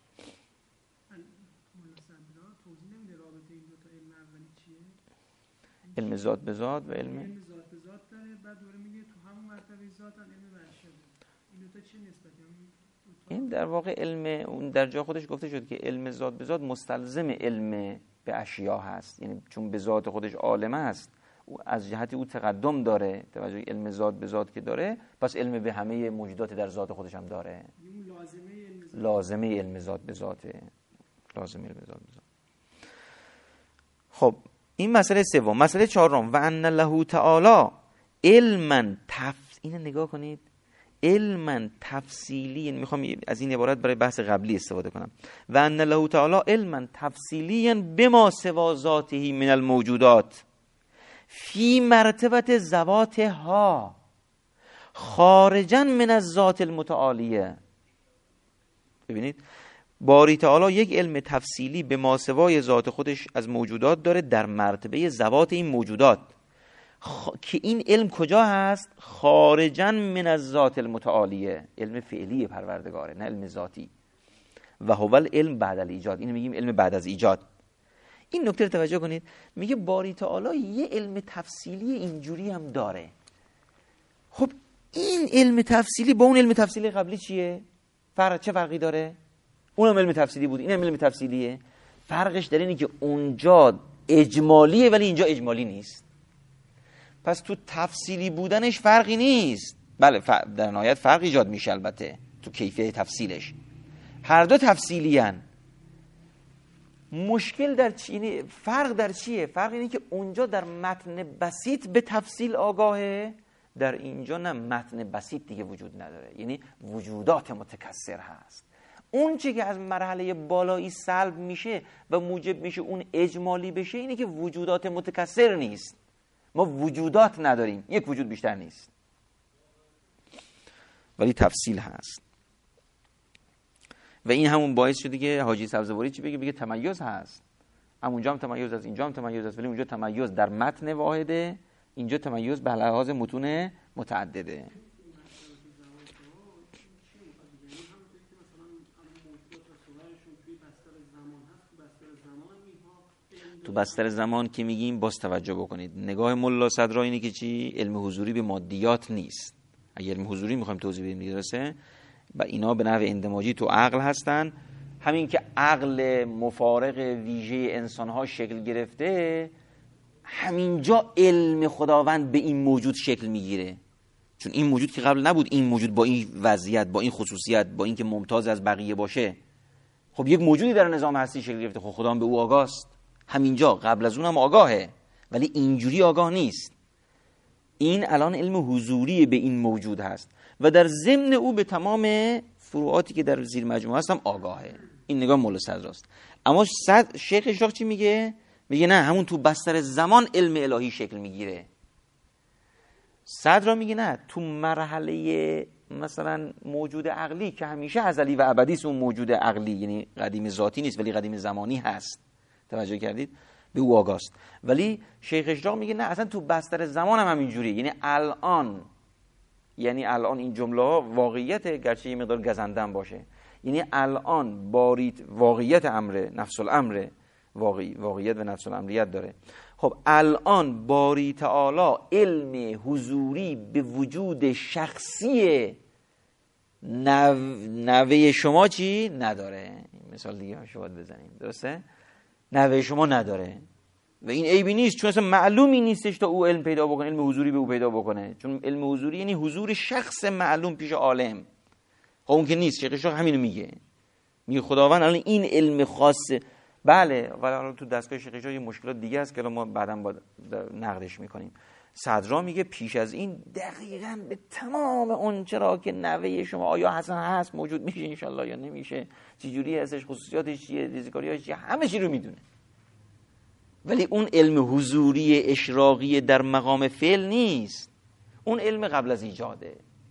S1: علم ذات به ذات و علم
S2: علم ذات به ذات داره، بعد دوره میگه تو همون مرتبه ذات هم علم به اشیا داره. این دو تا چه نسبتی هم؟
S1: این در واقع علم اون در جا خودش گفته شد که علم ذات به ذات مستلزم علم به اشیا هست، یعنی چون به ذات خودش عالم است، او از جهت او تقدم داره. توجه علم ذات به ذات که داره، پس علم به همه موجودات در ذات خودش هم داره.
S2: لازمه علم ذات
S1: لازمه علم ذات به ذاته. لازمه علم ذات به ذات. خب این مسئله سوم. مسئله چهارم، و ان له تعالی علما تف اینو نگاه کنید، علما تفصیلی، یعنی میخوام از این عبارت برای بحث قبلی استفاده کنم. و ان له تعالی علما تفصیلی بما سوا ذاته من الموجودات فی مرتبه ذواتها خارجا من الذات المتعالیه. ببینید باری تعالی یک علم تفصیلی به ماسوای ذات خودش از موجودات داره در مرتبه ذوات این موجودات، خ... که این علم کجا هست؟ خارجا من از ذات المتعالیه، علم فعلی پروردگاره، نه علم ذاتی. و هو العلم بعد الایجاد، اینو میگیم علم بعد از ایجاد. این نکته رو توجه کنید، میگه باری تعالی یه علم تفصیلی اینجوری هم داره. خب این علم تفصیلی با اون علم تفصیلی قبلی چیه؟ فرق چه فرقی داره؟ اونم علم تفصیلی بود، اینم علم تفصیلیه. فرقش در اینه که اونجا اجمالیه ولی اینجا اجمالی نیست. پس تو تفصیلی بودنش فرقی نیست. بله در نهایت فرق ایجاد میشه البته تو کیفیت تفصیلش. هر دو تفصیلی هن. مشکل در چی؟ فرق در چیه؟ فرق اینه که اونجا در متن بسیط به تفصیل آگاهه، در اینجا نه، متن بسیط دیگه وجود نداره، یعنی وجودات متکثر هست. اون چی که از مرحله بالایی سلب میشه و موجب میشه اون اجمالی بشه اینه که وجودات متکثر نیست. ما وجودات نداریم، یک وجود بیشتر نیست، ولی تفصیل هست. و این همون باعث شده که حاجی سبزواری چی بگه؟ بگه تمایز هست. همونجا هم تمایز هست، اینجا هم تمایز هست، ولی اونجا تمایز در متن واحده، اینجا تمایز به لحاظ متون متعدده. تو بستر زمان که میگیم باز توجه بکنید، نگاه ملا صدرا اینه که چی؟ علم حضوری به مادیات نیست. اگر علم حضوری میخوایم توضیح بدیم میرسه و اینا به نحو اندماجی تو عقل هستن. همین که عقل مفارق ویژه انسانها شکل گرفته، همینجا علم خداوند به این موجود شکل میگیره. چون این موجود که قبل نبود، این موجود با این وضعیت، با این خصوصیت، با این که ممتاز از بقیه باشه، خب یک موجودی در نظام هستی شکل گرفته، خب خدا هم به او آگاست. همینجا قبل از اونم آگاهه، ولی اینجوری آگاه نیست. این الان علم حضوری به این موجود هست و در ضمن او به تمام فروعاتی که در زیر مجموعه هستم آگاهه. این نگاه مولا صدراست. اما صد شیخ اشراق چی میگه؟ میگه نه، همون تو بستر زمان علم الهی شکل میگیره. صدرا میگه نه، تو مرحله مثلا موجود عقلی که همیشه ازلی و ابدی است، اون موجود عقلی یعنی قدیم ذاتی نیست ولی قدیم زمانی هست. توجه کردید؟ به او آگاست. ولی شیخ اشراق میگه نه، اصلا تو بستر زمان هم همینجوریه. یعنی الان یعنی الان این جمله ها واقعیت، گرچه یه مقدار گزندن باشه. یعنی الان باریت واقعیت امر نفس الامر، واقعی واقعیت و نفس الامریت داره. خب الان باری تعالی علم حضوری به وجود شخصی نو... نوه شما چی نداره. مثال دیگه شما باید بزنیم، درسته؟ نوه شما نداره و این عیبی نیست، چون اصلا معلومی نیستش تا او علم پیدا بکنه، علم حضوری به او پیدا بکنه. چون علم حضوری یعنی حضور شخص معلوم پیش عالم. خب اون که نیست. شیخ اشراق همینو میگه، میگه خداوند الان این علم خاصه. بله، ولی الان تو دستگاه شیخ اشراق یه مشکلات دیگه است که ما بعداً با نقدش میکنیم. صدرا میگه پیش از این دقیقاً به تمام اون چرا که نوه شما آیا حسن هست موجود میشه انشالله یا نمیشه، چه جوری هستش، خصوصیاتش چیه، ریزکاریاش چیه، همه چی رو میدونه. ولی اون علم حضوری اشراقی در مقام فعل نیست، اون علم قبل از ایجاده.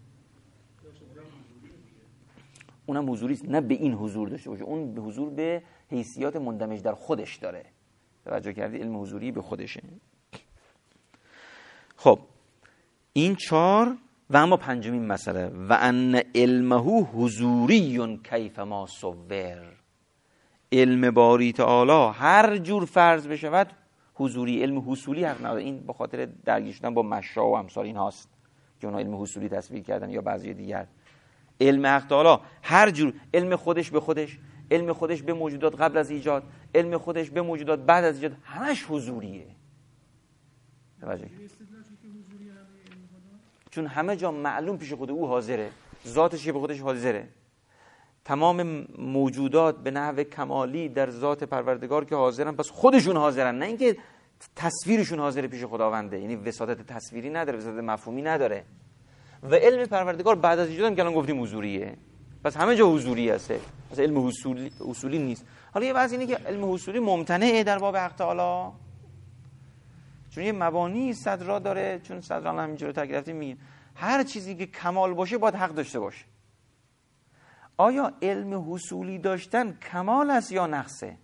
S1: اونم حضوری است، نه به این حضور داشته باشه، اون به حضور به حیثیات مندمج در خودش داره. توجه کردی؟ علم حضوری به خودشه. خب این چهار. و اما پنجمین مسئله، و ان علمه حضوری کیف ما صور، علم باری تعالی هر جور فرض بشود حضوری، علم حصولی حق نداره. این به خاطر درگیر شدن با مشا و امثال این هاست که اونها علم حصولی تصویر کردن یا بعضی دیگر. علم حق تعالی هر جور، علم خودش به خودش، علم خودش به موجودات قبل از ایجاد، علم خودش به موجودات بعد از ایجاد، همش حضوریه. توجه، چون همه جا معلوم پیش خود او حاضره، ذاتش به خودش حاضره. تمام موجودات به نحو کمالی در ذات پروردگار که حاضرن، پس خودشون حاضرن، نه اینکه تصویرشون حاضره پیش خداونده. یعنی وساطت تصویری نداره، وساطت مفهومی نداره. و علم پروردگار بعد از ایجاد هم که الان گفتیم حضوریه، پس همه جا حضوری هسته، پس علم حصولی اصولی نیست. حالا یه وضع اینه که علم حصولی ممتنعه در باب حق تعالی، چون یه مبانی صدرا داره. چون صدرا هم همینجوری تا گرفتیم میگه هر چیزی که کمال باشه باید حق داشته باشه. آیا علم حصولی داشتن کمال است یا نقصه؟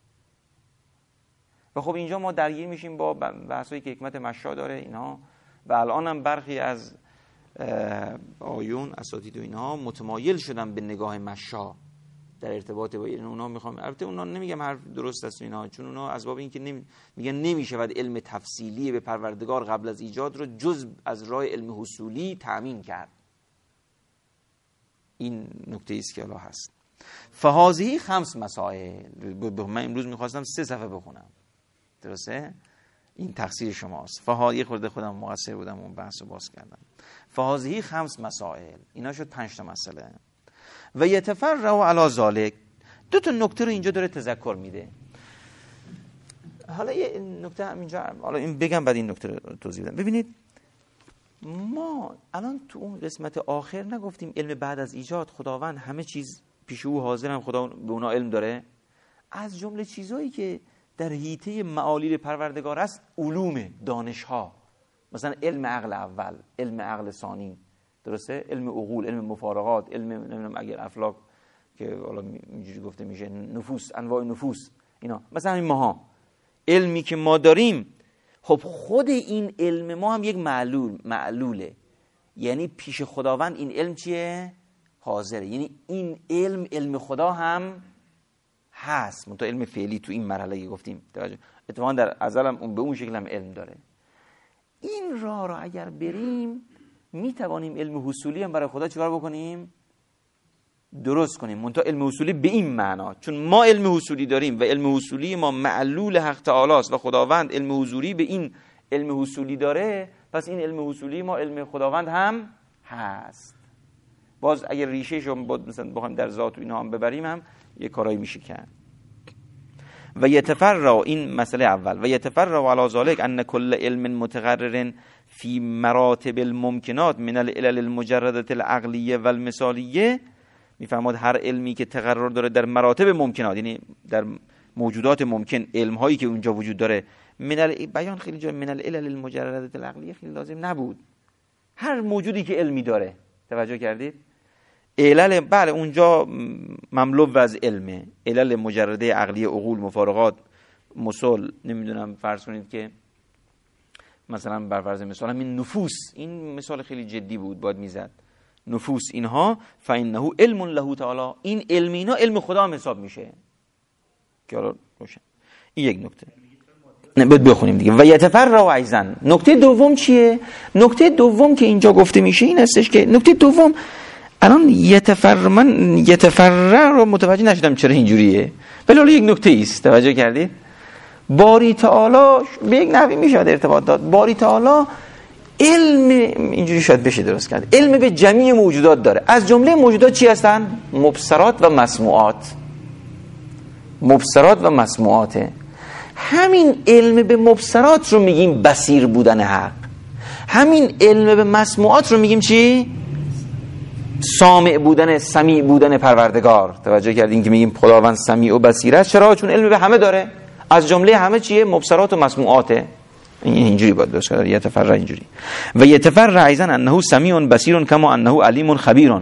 S1: و خب اینجا ما درگیر میشیم با بحثایی که حکمت مشا داره اینها، و الان هم برخی از آیون اساتید و اینها متمایل شدن به نگاه مشا در ارتباط با این. اونا میخوام، البته اونا نمیگم حرف درست است اینا، چون اونا از باب این که نمی... میگن نمیشود علم تفصیلی به پروردگار قبل از ایجاد رو جز از راه علم حصولی تأمین کرد. این نکته است که الان هست. فهذه خمس مسائل. من امروز میخواستم سه صفحه بخونم، درسته؟ این تقصیر شماست. فها یه خورده خودم مقصر بودم اون بحثو باز کردم. فهذه خمس مسائل، اینا شد پنج تا مسئله. و یتفرع علی ذلک، دو تا نکته رو اینجا داره تذکر میده. حالا یه نکته همینجا، حالا این بگم بعد این نکته رو توضیح بدم. ببینید ما الان تو اون قسمت آخر نگفتیم علم بعد از ایجاد خداوند همه چیز پیش او حاضر، هم خدا به اونا علم داره. از جمله چیزایی که در حیطه معالیل پروردگار است علوم، دانش‌ها، مثلا علم عقل اول، علم عقل ثانی، درسته؟ علم عقول، علم مفارقات، علم نمیدونم اگر افلاک که حالا اینجوری گفته میشه نفوس، انواع نفوس، اینا مثلا این ماها علمی که ما داریم. خب خود این علم ما هم یک معلول معلوله، یعنی پیش خداوند این علم چیه؟ حاضره. یعنی این علم علم خدا هم هست، منتها علم فعلی تو این مرحله گفتیم. توجه، اتفاقا در ازل هم اون به اون شکل هم علم داره. این راه رو اگر بریم می توانیم علم حصولی هم برای خدا چیکار بکنیم؟ درست کنیم. منتها علم حصولی به این معنا، چون ما علم حصولی داریم و علم حصولی ما معلول حق تعالی است و خداوند علم حضوری به این علم حصولی داره، پس این علم حصولی ما علم خداوند هم هست. باز اگر ریشه‌ش رو مثلا بخوایم در ذات و اینا هم ببریم هم یه کارایی میشه کرد. و یتفرع، این مسئله اول، و یتفرع علی ذلک ان کل علم متقرر فی مراتب الممکنات من العلل المجرده العقلیه و المثالیه میفرماد هر علمی که تقرر داره در مراتب ممکنات، یعنی در موجودات ممکن، علم هایی که اونجا وجود داره، من بیان خیلی جا من العلل المجرده العقلیه خیلی لازم نبود، هر موجودی که علمی داره. توجه کردید؟ علل بله اونجا مملو از علمه، علل مجرده عقلی، عقول، مفارقات، مسل، نمیدونم فرض کنید که مثلا بر فرض مثال همین نفوس، این مثال خیلی جدی بود باید میزد، نفوس اینها فانه علم له تعالی، این علم اینا علم خدا هم حساب میشه که حالا روشن. این یک نکته. نه باید بخونیم دیگه. و یتفرع ایضا، نکته دوم چیه؟ نکته دوم که اینجا گفته میشه این هستش که نکته دوم الان یتفرع، من یتفرع رو متوجه نشدم چرا اینجوریه، ولی حالا یک نکته است. توجه کردید؟ باری تعالی به یک نحوی میشه ارتباط داد. باری تعالی علم اینجوری شاید بشه درست کرد، علم به جمیع موجودات داره. از جمله موجودات چی هستن؟ مبصرات و مسموعات. مبصرات و مسموعاته. همین علم به مبصرات رو میگیم بصیر بودن حق، همین علم به مسموعات رو میگیم چی؟ سامع بودن، سمیع بودن پروردگار. توجه کردین که میگیم خداوند سمیع و بصیر است؟ چرا؟ چون علم به همه داره. از جمله همه چیه؟ مبصرات و مسموعاته. اینجوری باید درست کرد. یتفرع اینجوری. و یتفرع ایضا انه سمیع بصیر کما انه علیم خبیر.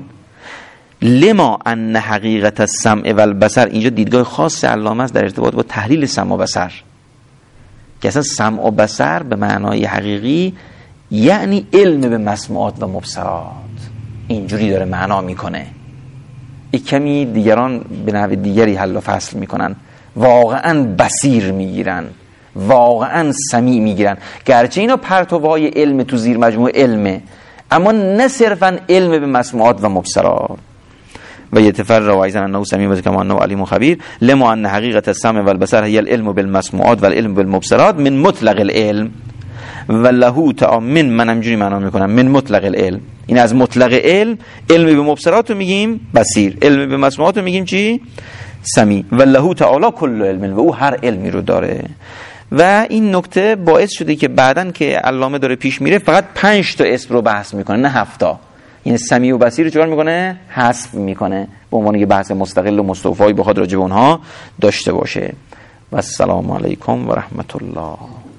S1: لما ان حقیقت السمع و البصر، اینجا دیدگاه خاص علامه است در ارتباط با تحلیل سمع و بصر، که اصلا سمع و بصر به معنای حقیقی یعنی علم به مسموعات و مبصرات. اینجوری داره معنا میکنه. یک کمی دیگران به نحو دیگری حل و فصل میکنن، واقعا بصیر میگیرن، واقعا سمیع میگیرن، گرچه اینا پرتوهای علم تو زیر مجموعه علمه، اما نه صرفا علم به مسموعات و مبصرات. و یتفرع ایضا انه سمیع و کما انه علیم خبیر لما ان حقیقت السمع و البصر هی العلم بالمسموعات و العلم بالمبصرات من مطلق العلم و له تعالی من، من همجوری معنا میکنم، من مطلق العلم، این از مطلق علم، علم به مبصرات رو میگیم بصیر، علم به مسموعات رو میگیم چی؟ سمیع. و له تعالی کل علم، و او هر علمی رو داره. و این نکته باعث شده که بعدن که علامه داره پیش میره فقط پنج تا اسم رو بحث میکنه نه هفتا. این سمیع و بصیر رو چیکار میکنه؟ حذف میکنه به عنوان یه بحث مستقل و مستوفایی بخواد راجع به اونها داشته باشه. و السلام علیکم و رحمت الله.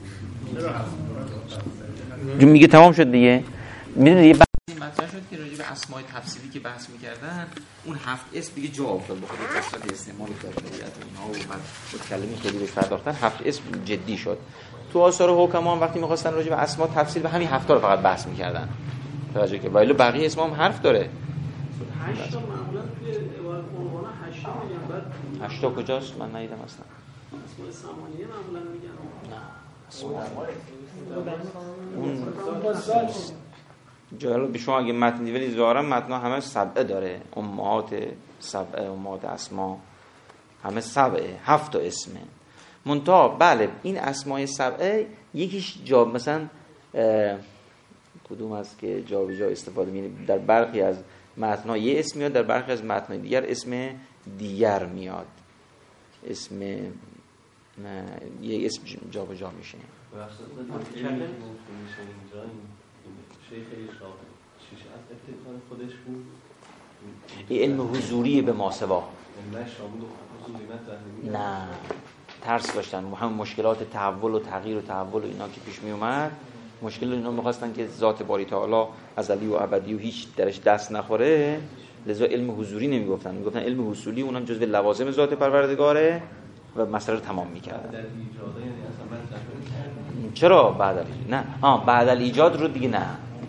S1: میگه تمام شد دیگه. میدونید یه بحثی مطرح شد که راجع به اسماء تفصیلی که بحث میکردن اون هفت اسم دیگه جا افتاد به خاطر کثرت استعمال دارایت اونها و بعد متکلمین خیلی بهش پرداختن، هفت اسم جدی شد. تو آثار حکما وقتی می‌خواستن راجع به اسماء تفصیل به همین هفت رو فقط بحث میکردن. توجه که ولی بقیه اسم هم حرف داره.
S2: هشت تا معمولا توی عبارت عنوان هشت تا میگن، بعد
S1: هشت تا کجاست؟ من ندیدم اصلا.
S2: اسماء ثمانیه معمولا میگن.
S1: نه. اون جالب به شما اگه متن دی ولی ظاهرا متن‌ها همه سبعه داره. امهات سبعه، امهات اسماء همه سبعه، هفت تا اسمه. منتها بله این اسماء سبعه یکیش جا مثلا کدوم است که جا به جا استفاده می‌کنه؟ در برخی از متن‌ها یه اسم میاد، در برخی از متن‌های دیگر اسم دیگر میاد، اسم نه یه اسم جا به جا میشه.
S3: شیخ اشراق شیشه از ابتکار خودش بود،
S1: این علم حضوری به ماسوا
S3: نه شامل حضوری مطرح
S1: نه ترس داشتن، همون مشکلات تحول و تغییر و تحول و اینا که پیش می اومد، مشکل اینا می‌خواستن که ذات باری تعالی ازلی و ابدی و هیچ درش دست نخوره، لذا علم حضوری نمیگفتن، میگفتن علم حصولی، اونم جزو لوازم ذات پروردگاره و مسئله رو تمام می‌کردن.
S3: در ایجاد یعنی اصلا
S1: چرا بعد از نه ها بعد از ایجاد رو دیگه نه،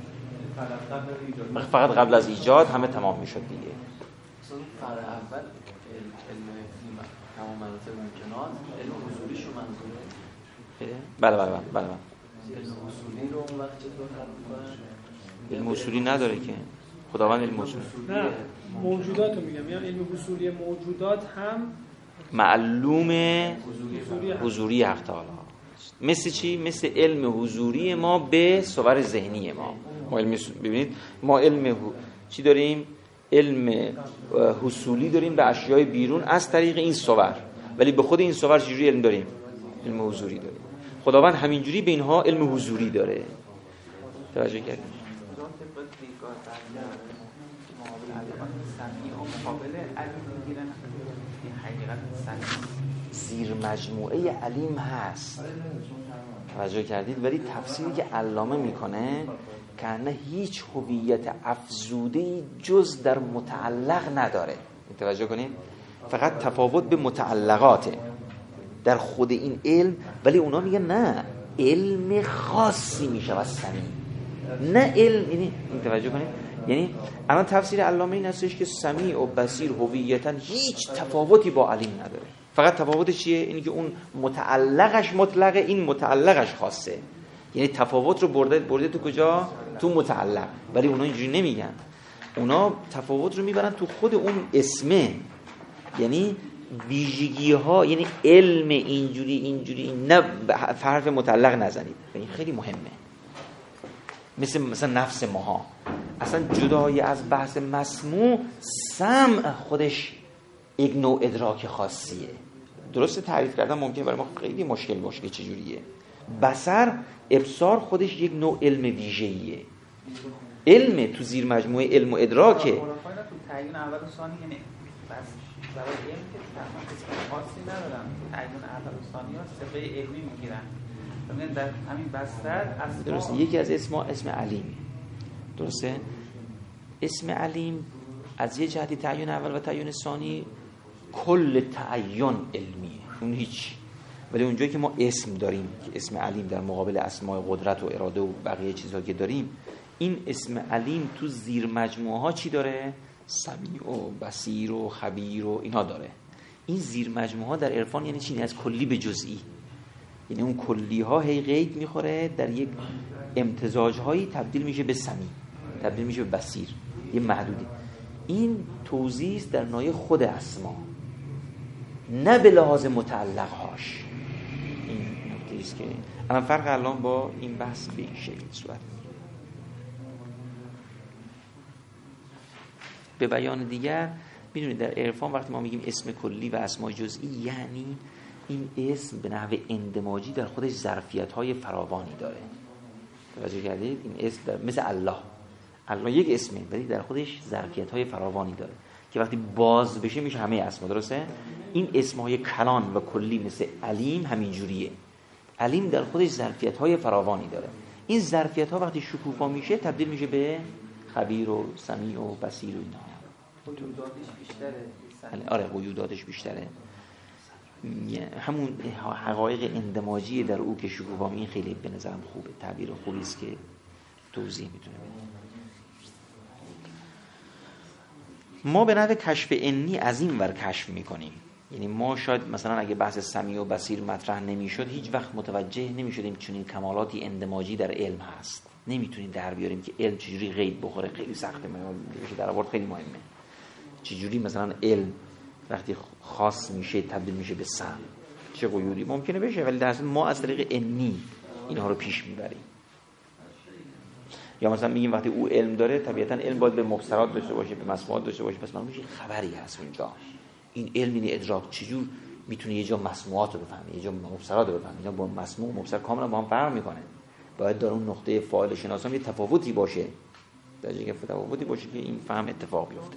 S1: فقط قبل از ایجاد همه تمام میشد دیگه.
S3: مثلا فرع اول علم تمام مراتب ممکنات، علم حضوریش رو منظوره.
S1: بله بله بله بله.
S3: علم حصولی رو اون وقت چطور تعریف کنن؟
S1: علم حصولی نداره که خداوند علم حصولی.
S2: نه موجودات رو میگم، یعنی علم حصولی موجودات هم
S1: معلوم حضوری حق تعالی. مثل چی؟ مثل علم حضوری ما به صور ذهنی ما. ما علم ببینید ما علم چی داریم؟ علم حصولی داریم به اشیاء بیرون از طریق این صور، ولی به خود این صور چجوری علم داریم؟ علم حضوری داریم. خداوند همینجوری به اینها علم حضوری داره. توجه کردید؟
S3: مقابل علمان سمیع و مقابل علیم میگیرن این حقیقت سمیع
S1: زیر مجموعه علیم هست، توجه کردید؟ ولی تفسیری که علامه میکنه که نه هیچ هویت افزوده‌ای جز در متعلق نداره. توجه کنید، فقط تفاوت به متعلقاته در خود این علم، ولی اونا میگن نه، علم خاصی میشه از سمیع، نه علم. یعنی توجه کنید، یعنی الان تفسیر علامه این هستش که سمیع و بصیر هویتاً هیچ تفاوتی با علیم نداره، فقط تفاوتش چیه؟ اینی که اون متعلقش مطلقه، این متعلقش خاصه. یعنی تفاوت رو برده برده تو کجا؟ تو متعلق. ولی اونا اینجوری نمیگن، اونا تفاوت رو میبرن تو خود اون اسمه، یعنی ویژگی ها، یعنی علم اینجوری اینجوری، نه حرف متعلق نزنید. این خیلی مهمه. مثل مثلا نفس ماها اصلا جدای از بحث مسموع، سمع خودش یک نوع ادراک خاصیه. درسته تعریف کردن ممکنه برای ما خیلی مشکل مشکل چجوریه. بصر، ابصار خودش یک نوع علم ویژه‌ایه. علم تو زیر مجموعه علم و ادراکه.
S3: تو تعیین اول و ثانی یعنی بس برای علم که تمام اسم خاصی ندارن، تعیین اول و ثانی ها صفه علمی میگیرن. ببین در همین بستر از
S1: درسته یکی از اسمها اسم علیمه. درسته؟ اسم علیم از یه جهتی تعیین اول و تعیین ثانی کل تعیین علمیه، اون هیچ. ولی اونجایی که ما اسم داریم که اسم علیم در مقابل اسماء قدرت و اراده و بقیه چیزها که داریم، این اسم علیم تو زیر مجموعه ها چی داره؟ سمیع و بصیر و خبیر و اینا داره. این زیر مجموعه ها در عرفان یعنی چی؟ از کلی به جزئی، یعنی اون کلی ها هی قید میخوره در یک امتزاج هایی تبدیل میشه به سمیع، تبدیل میشه به بصیر، یه محدودی. این توضیح در نایه خود اسما، نه به لحاظ متعلق هاش. این نکته است که الان فرق الان با این بحث به این شکل صورت. به بیان دیگر میدونید در عرفان وقتی ما میگیم اسم کلی و اسماء جزئی، یعنی این اسم به نحو اندماجی در خودش ظرفیت‌های فراوانی داره. توجه کردید؟ این اسم در مثل الله، الله یک اسمه ولی در خودش ظرفیت‌های فراوانی داره که وقتی باز بشه میشه همه اسما. درسته؟ این اسم‌های کلان و کلی مثل علیم همین جوریه. علیم در خودش ظرفیت‌های فراوانی داره. این ظرفیت‌ها وقتی شکوفا میشه تبدیل میشه به خبیر و سمیع و بصیر و اینا.
S3: وجوداتش بیشتره.
S1: آره وجوداتش بیشتره. همون حقایق اندماجی در او که شکوفا می، خیلی به نظرم خوبه، تعبیر خوبی است که توضیح میتونه بده. ما به نحو کشف انی از این ور کشف میکنیم. یعنی ما شاید مثلا اگه بحث سمیع و بصیر مطرح نمیشد هیچ وقت متوجه نمیشدیم چنین کمالاتی اندماجی در علم هست. نمیتونیم در بیاریم که علم چجوری قید بخوره، خیلی سخته. میشه در آورد خیلی مهمه. چجوری مثلا علم وقتی خاص میشه تبدیل میشه به سم، چه قیودی ممکنه بشه، ولی در اصل ما از طریق انی اینها رو پیش میبریم. یا مثلا میگیم وقتی او علم داره طبیعتا علم باید به مبصرات داشته باشه، به مسموعات داشته باشه، پس من میشه خبری هست اونجا. این علم این ادراک چجور میتونه یه جا مسموعات رو بفهمه، یه جا مبصرات رو بفهمه. اینا با مسموع و مبصر کاملا با هم فرق میکنه. باید در اون نقطه فاعل شناسان یه تفاوتی باشه، در جایی که تفاوتی باشه که این فهم اتفاق بیفته.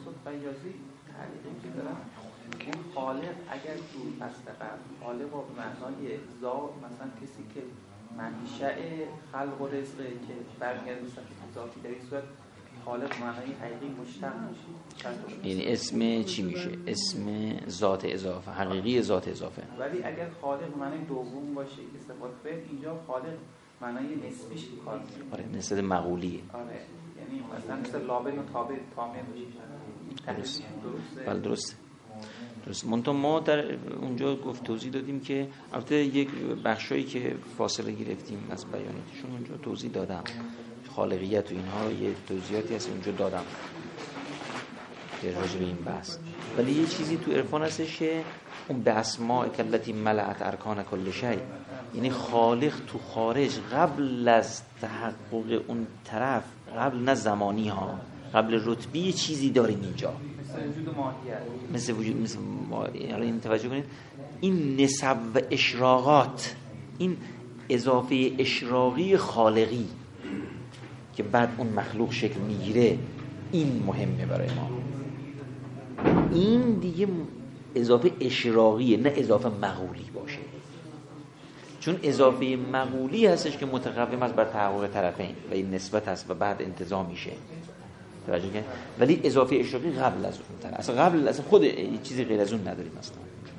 S3: اون خالق اگر تو بستقر خالق با معنای ذات، مثلا کسی که منشأ خلق و رزقه که برمیگرده به صفت ذاتی، در این صورت خالق معنای حقیقی مشتق میشه.
S1: یعنی اسم چی میشه؟ اسم ذات اضافه، حقیقی ذات اضافه.
S3: ولی اگر خالق معنای دوم باشه که صفات فعل، اینجا خالق معنای نسبیش کار میشه.
S1: آره نسبت مقولیه.
S3: آره یعنی مثلا مثل لابن و تابع تامه باشه.
S1: درست. بله درست. درست. منتها ما در اونجا گفت توضیح دادیم که البته یک بخشایی که فاصله گرفتیم از بیاناتشون اونجا توضیح دادم، خالقیت و اینها یه توضیحاتی هست اونجا دادم در راجع به این بحث. ولی یه چیزی تو عرفان هستش که اون به اسماء کلتی ملأت ارکان کل شیء، یعنی خالق تو خارج قبل از تحقق اون طرف، قبل نه زمانی ها، قبل رتبی چیزی داریم اینجا،
S3: وجود ماهیت،
S1: مثل وجود مثل ما. این توجه کنید این نسب و اشراقات، این اضافه اشراقی خالقی که بعد اون مخلوق شکل میگیره،
S4: این مهمه برای ما. این دیگه اضافه اشراقیه، نه اضافه مقولی باشه، چون اضافه مقولی هستش که متقوم است بر تحقق طرفین و این نسبت هست و بعد انتزاع میشه، توجه کنید. ولی اضافه اشراقی قبل از اون تر، اصلا قبل اصلا خود چیزی غیر از اون نداریم اصلا.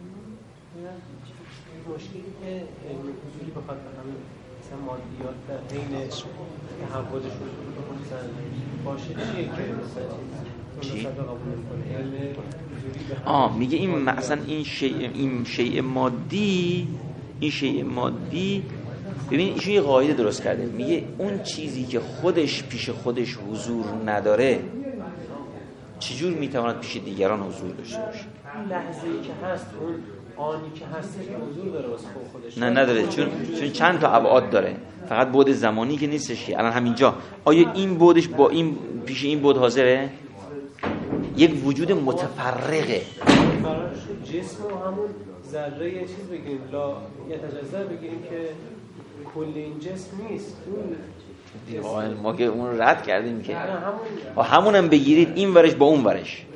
S5: مشکلی که اصولی بخواد همین مثلا مادیات در حین تحولش باشه چیه که مثلا چی؟
S4: آه میگه این مثلا این شیء این شیء مادی این شیء مادی ببین ایشون یه قاعده درست کرده، میگه اون چیزی که خودش پیش خودش حضور نداره چجور میتواند پیش دیگران حضور داشته باشه؟
S5: لحظه‌ای که هست اون آنی که هست که حضور داره واسه خودش؟
S4: نه نداره، چون چون چند تا ابعاد داره، فقط بعد زمانی که نیستش که الان همینجا آیا این بعدش با این پیش این بعد حاضره؟ یک وجود متفرقه.
S5: قرارش جسم و همون ذره یه چیز بگیریم، لا یه تجزا بگیریم که کل این جسم نیست.
S4: اون ما که اون رد کردیم که همون همونم بگیرید این ورش با اون ورش،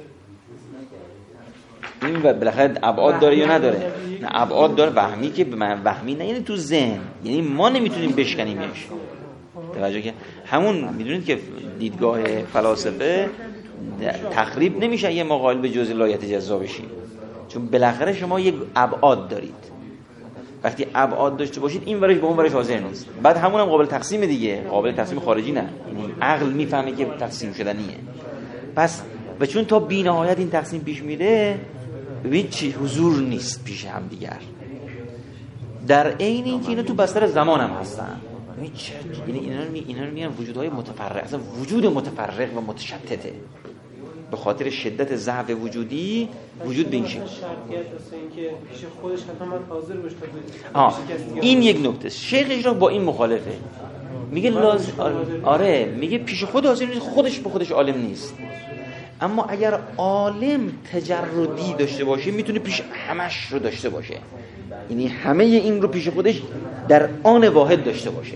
S4: این و بالاخره ابعاد داره یا نداره؟ نه ابعاد داره. وهمی که به من وهمی نه یعنی تو ذهن، یعنی ما نمیتونیم بشکنیمش. توجه که همون میدونید که دیدگاه فلاسفه تخریب نمیشه یه ما قائل به جزء لا یتجزا بشیم، چون بالاخره شما یک ابعاد دارید. وقتی ابعاد داشته باشید این ورش با اون ورش حاضر نیست، بعد همون هم قابل تقسیم دیگه، قابل تقسیم خارجی نه، یعنی عقل میفهمه که تقسیم شدنیه. پس و چون تا بی‌نهایت این تقسیم پیش میره، ببین چی حضور نیست پیش هم دیگر، در عین اینکه اینا تو بستر زمان هم هستن. ببین چه یعنی اینا رو می اینا رو میگن وجودهای متفرق، اصلا وجود متفرق و متشتته به خاطر شدت ضعف وجودی وجود به این شکل.
S5: شرطیت واسه اینکه پیش خودش حتما حاضر بشه.
S4: آه این یک نکته است. شیخ اشراق با این مخالفه، میگه لازم آره میگه پیش خود حاضر نیست، خودش به خودش عالم نیست. اما اگر عالم تجردی داشته باشه میتونه پیش همش رو داشته باشه، یعنی همه این رو پیش خودش در آن واحد داشته باشه.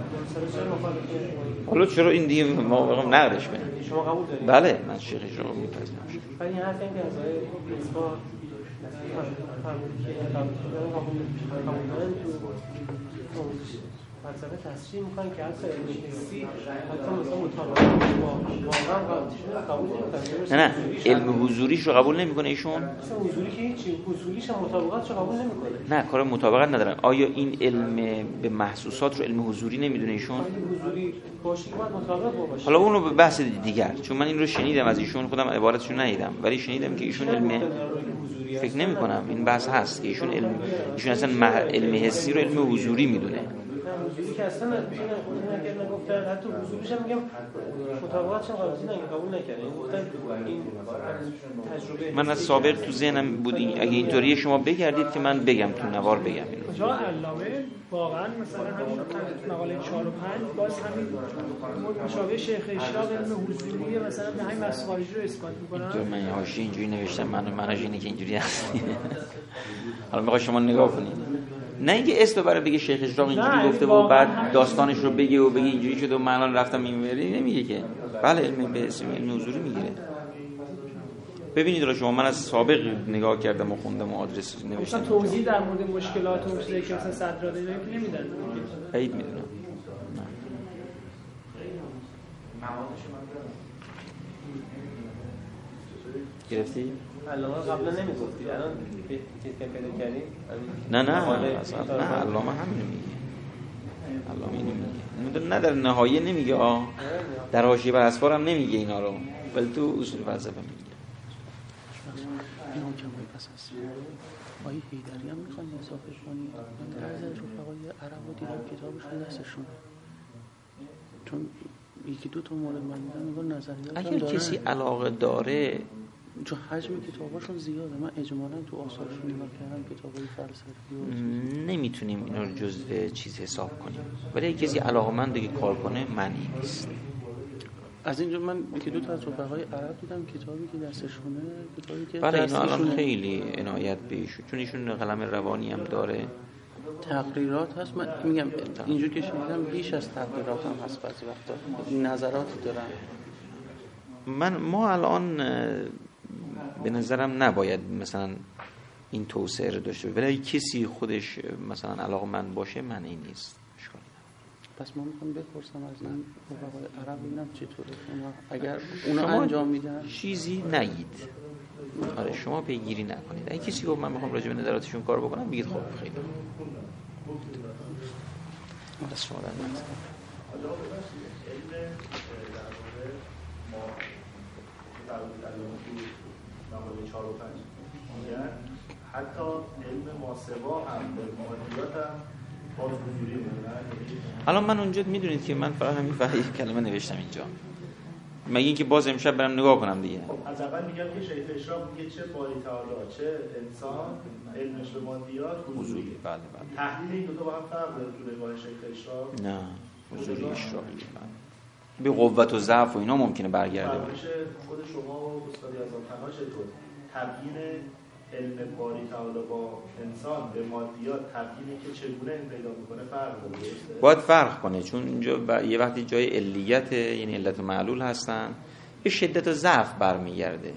S4: حالا چرا این دیگه ما بخوام نقدش کنیم؟
S5: شما قبول دارید؟
S4: بله من شیخ اشراق میپذیرم.
S5: ولی این حرف این که از آیه اثبات فرمودی که قبول قبول تو فلسفه تصریح می‌کنن که حتی علم حسی حتی مثلا مطابقت با واقعا قبول نمی‌کنه.
S4: نه نه علم حضوریش رو قبول نمی‌کنه ایشون.
S5: مثلا حضوری که هیچی، حضوریش هم مطابقتش رو قبول نمی‌کنه.
S4: نه کار مطابقت ندارن. آیا این علم به محسوسات رو علم حضوری نمیدونه ایشون؟
S5: حضوری باشه که باید مطابق باشه.
S4: حالا اونو به بحث دیگر، چون من این رو شنیدم از ایشون، خودم عبارتشو ندیدم ولی شنیدم که ایشون علم فکر نمی‌کنم این بحث هست که ایشون علم ایشون اصلا علم حسی رو علم حضوری میدونه.
S5: حضوری که اصلا نمی‌گن نگفتن، حتی حضوریش هم میگم مطابقتش هم قبول نکردن قبول نکردن گفتن این تجربه.
S4: من از سابق تو ذهنم بود این اگه اینطوریه شما بگردید که من بگم تو نوار بگم اینو.
S2: جا علامه واقعا مثلا همین مقاله چهار و پنج باز همین مشابه شیخ اشراق علم حضوری مثلا به همین بحث خارجی رو اثبات می‌کنن.
S4: تو من حاشیه اینجوری نوشتم، من منش اینه که اینجوری هست. حالا می‌خوام شما نگاه کنید. نه اینکه اسم ببره بگه شیخ اشراق اینجوری گفته و بعد داستانش رو بگه و بگه اینجوری شده و من الان رفتم اینوری، نمیگه که بله علم به اسم علم حضوری میگیره. ببینید رو شما من از سابق نگاه کردم و خوندم و آدرس نوشتم.
S2: مثلا توضیح در مورد مشکلات و چیزایی که مثلا صدراده اینا که نمیدن.
S4: بعید میدونم. گرفتی؟
S5: علامه قبلا نمیگفتی الان چیز که پیدا کردیم.
S4: نه نه اصلا نه علامه همین میگه. علامه اینو میگه. اون نداره نهایه نمیگه آ. در حاشیه بر اسفار هم نمیگه اینا رو. ولی تو اصول فلسفه میگه.
S6: این حکمای اساسی. آیه حیدری هم میخوان اضافه کنی. من بعضی از رفقای عرب رو دیدم کتابشون دستشون. چون یکی دو تا مورد من دیدم میگن نظریات
S4: اگر کسی علاقه داره
S6: چون حجم کتاباشون زیاده، من اجمالاً تو آثارشون نگاه کردم کتابای فلسفی
S4: نمیتونیم اینا رو جزء چیز حساب کنیم، ولی اگه کسی علاقه‌منده که کار کنه معنی نیست.
S6: از اینجا من که دو تا از رفقای عرب دیدم کتابی که دستشونه، کتابی که
S4: بله اینا الان خیلی عنایت بهش، چون ایشون قلم روانی هم داره،
S6: تقریرات هست. من میگم اینجور که شنیدم بیش از تقریرات هم هست، بعضی وقتا نظراتی دارن.
S4: من ما الان به نظرم نباید مثلا این توسعه رو داشته باشه، ولی کسی خودش مثلا علاقه‌مند باشه من این نیست اشکالی نداره.
S6: پس ما میخوام بپرسم از این رفقای عرب ببینم چطوره شما اگر اونا انجام میدن
S4: چیزی نگید. آره شما پیگیری نکنید. اگه کسی گفت من میخوام راجع به نظراتشون کار بکنم بگید خب خیلی بس شما در نظر
S7: حتی علم ماسوا هم به مادیات هم باز حضوری میمونن.
S4: الان من اونجا میدونید که من فقط همین فقط یک کلمه نوشتم اینجا، مگه اینکه باز امشب برم نگاه کنم دیگه.
S7: از اول میگم که شیخ اشراق میگه چه باری تعالی چه انسان علمش به مادیات حضوری.
S4: بله بله.
S7: تحلیل این دو تا با هم فرق داره تو نگاه شیخ اشراق؟
S4: نه حضوری اشراقی به قوت و ضعف و اینا ممکنه برگرده.
S7: فرقش خود شما و استادی از آنها چطور تبیین علم باری تعالی با انسان به مادیات تبیینی که چگونه این پیدا میکنه فرق داره؟
S4: باید فرق کنه، چون اینجا یه وقتی جای علیت یعنی علت و معلول هستن به شدت و ضعف برمیگرده،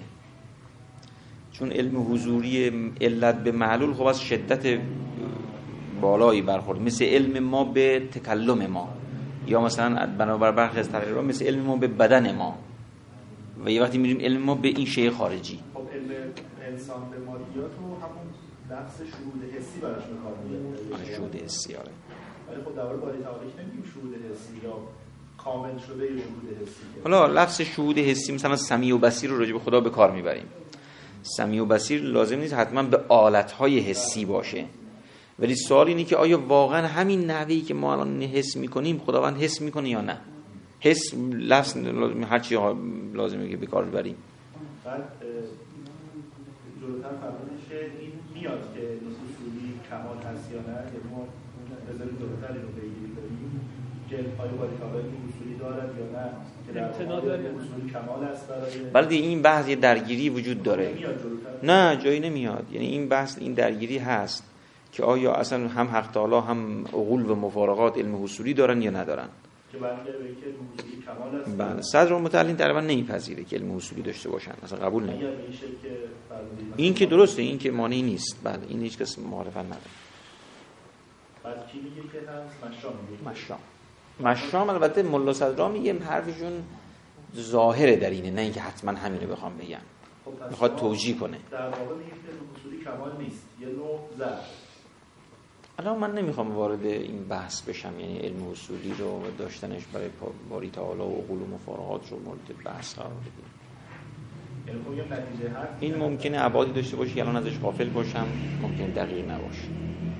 S4: چون علم حضوری علت به معلول خب از شدت بالایی برخورد، مثل علم ما به تکلم ما، یا مثلا بنابر برخی از تقریرها مثل علم ما به بدن ما، و یه وقتی میریم علم ما به این شیء خارجی.
S7: خب علم انسان به مادیات و همون نفس شهود حسی براش می‌کار میاد.
S4: شهود حسی آره.
S7: ولی خب در واقع باری تعالی نمیگیم شهود حسی یا کامل شده شهود حسی.
S4: حالا لفظ شهود حسی مثلا سمیع و بصیر رو راجع به خدا به کار میبریم. سمیع و بصیر لازم نیست حتما به آلت‌های حسی باشه، ولی سوال اینه که آیا واقعا همین نحوهی که ما الان حس میکنیم خداوند حس میکنه یا نه؟ حس لفظ هر چی لازمه که به کار ببریم.
S7: بعد جلوتر فرمودید که این میاد که اصولی کمال هست یا نه، یعنی ما بذاریم جلوتر اینو بگیریم داریم که آیا باری تعالی اصولی دارد یا نه که در واقع اصولی کمال هست برای.
S4: ولی این بحث یه درگیری وجود داره. نه جایی نمیاد، یعنی این بحث این درگیری هست که آیا اصلا هم حق تعالی هم عقول و مفارقات علم حصولی دارن یا ندارن،
S7: که برمیگره به اینکه علم حصولی کمال است.
S4: بله صدر المتعلین تقریبا نمیپذیره که علم حصولی داشته باشن، اصلا قبول نمیکنه. این که درسته، این که مانعی نیست، بله این هیچ کس مخالفت نداره.
S7: بعد کی میگه که هست؟ مشام میگه.
S4: مشام مشام البته ملا صدرا میگه حرفشون ظاهره در اینه، نه اینکه حتما همینو بخوام بگم، میخواد توجیه کنه.
S7: در واقع میگه که علم حصولی کمال نیست، یه نوع ضعف.
S4: الان من نمیخوام وارد این بحث بشم، یعنی علم اصولی رو داشتنش برای باری تعالی و عقول و مفارقات رو مورد بحث قرار بدیم.
S7: این
S4: ممکنه ابعادی داشته باشه که الان ازش غافل باشم، ممکنه دقیق نباشه.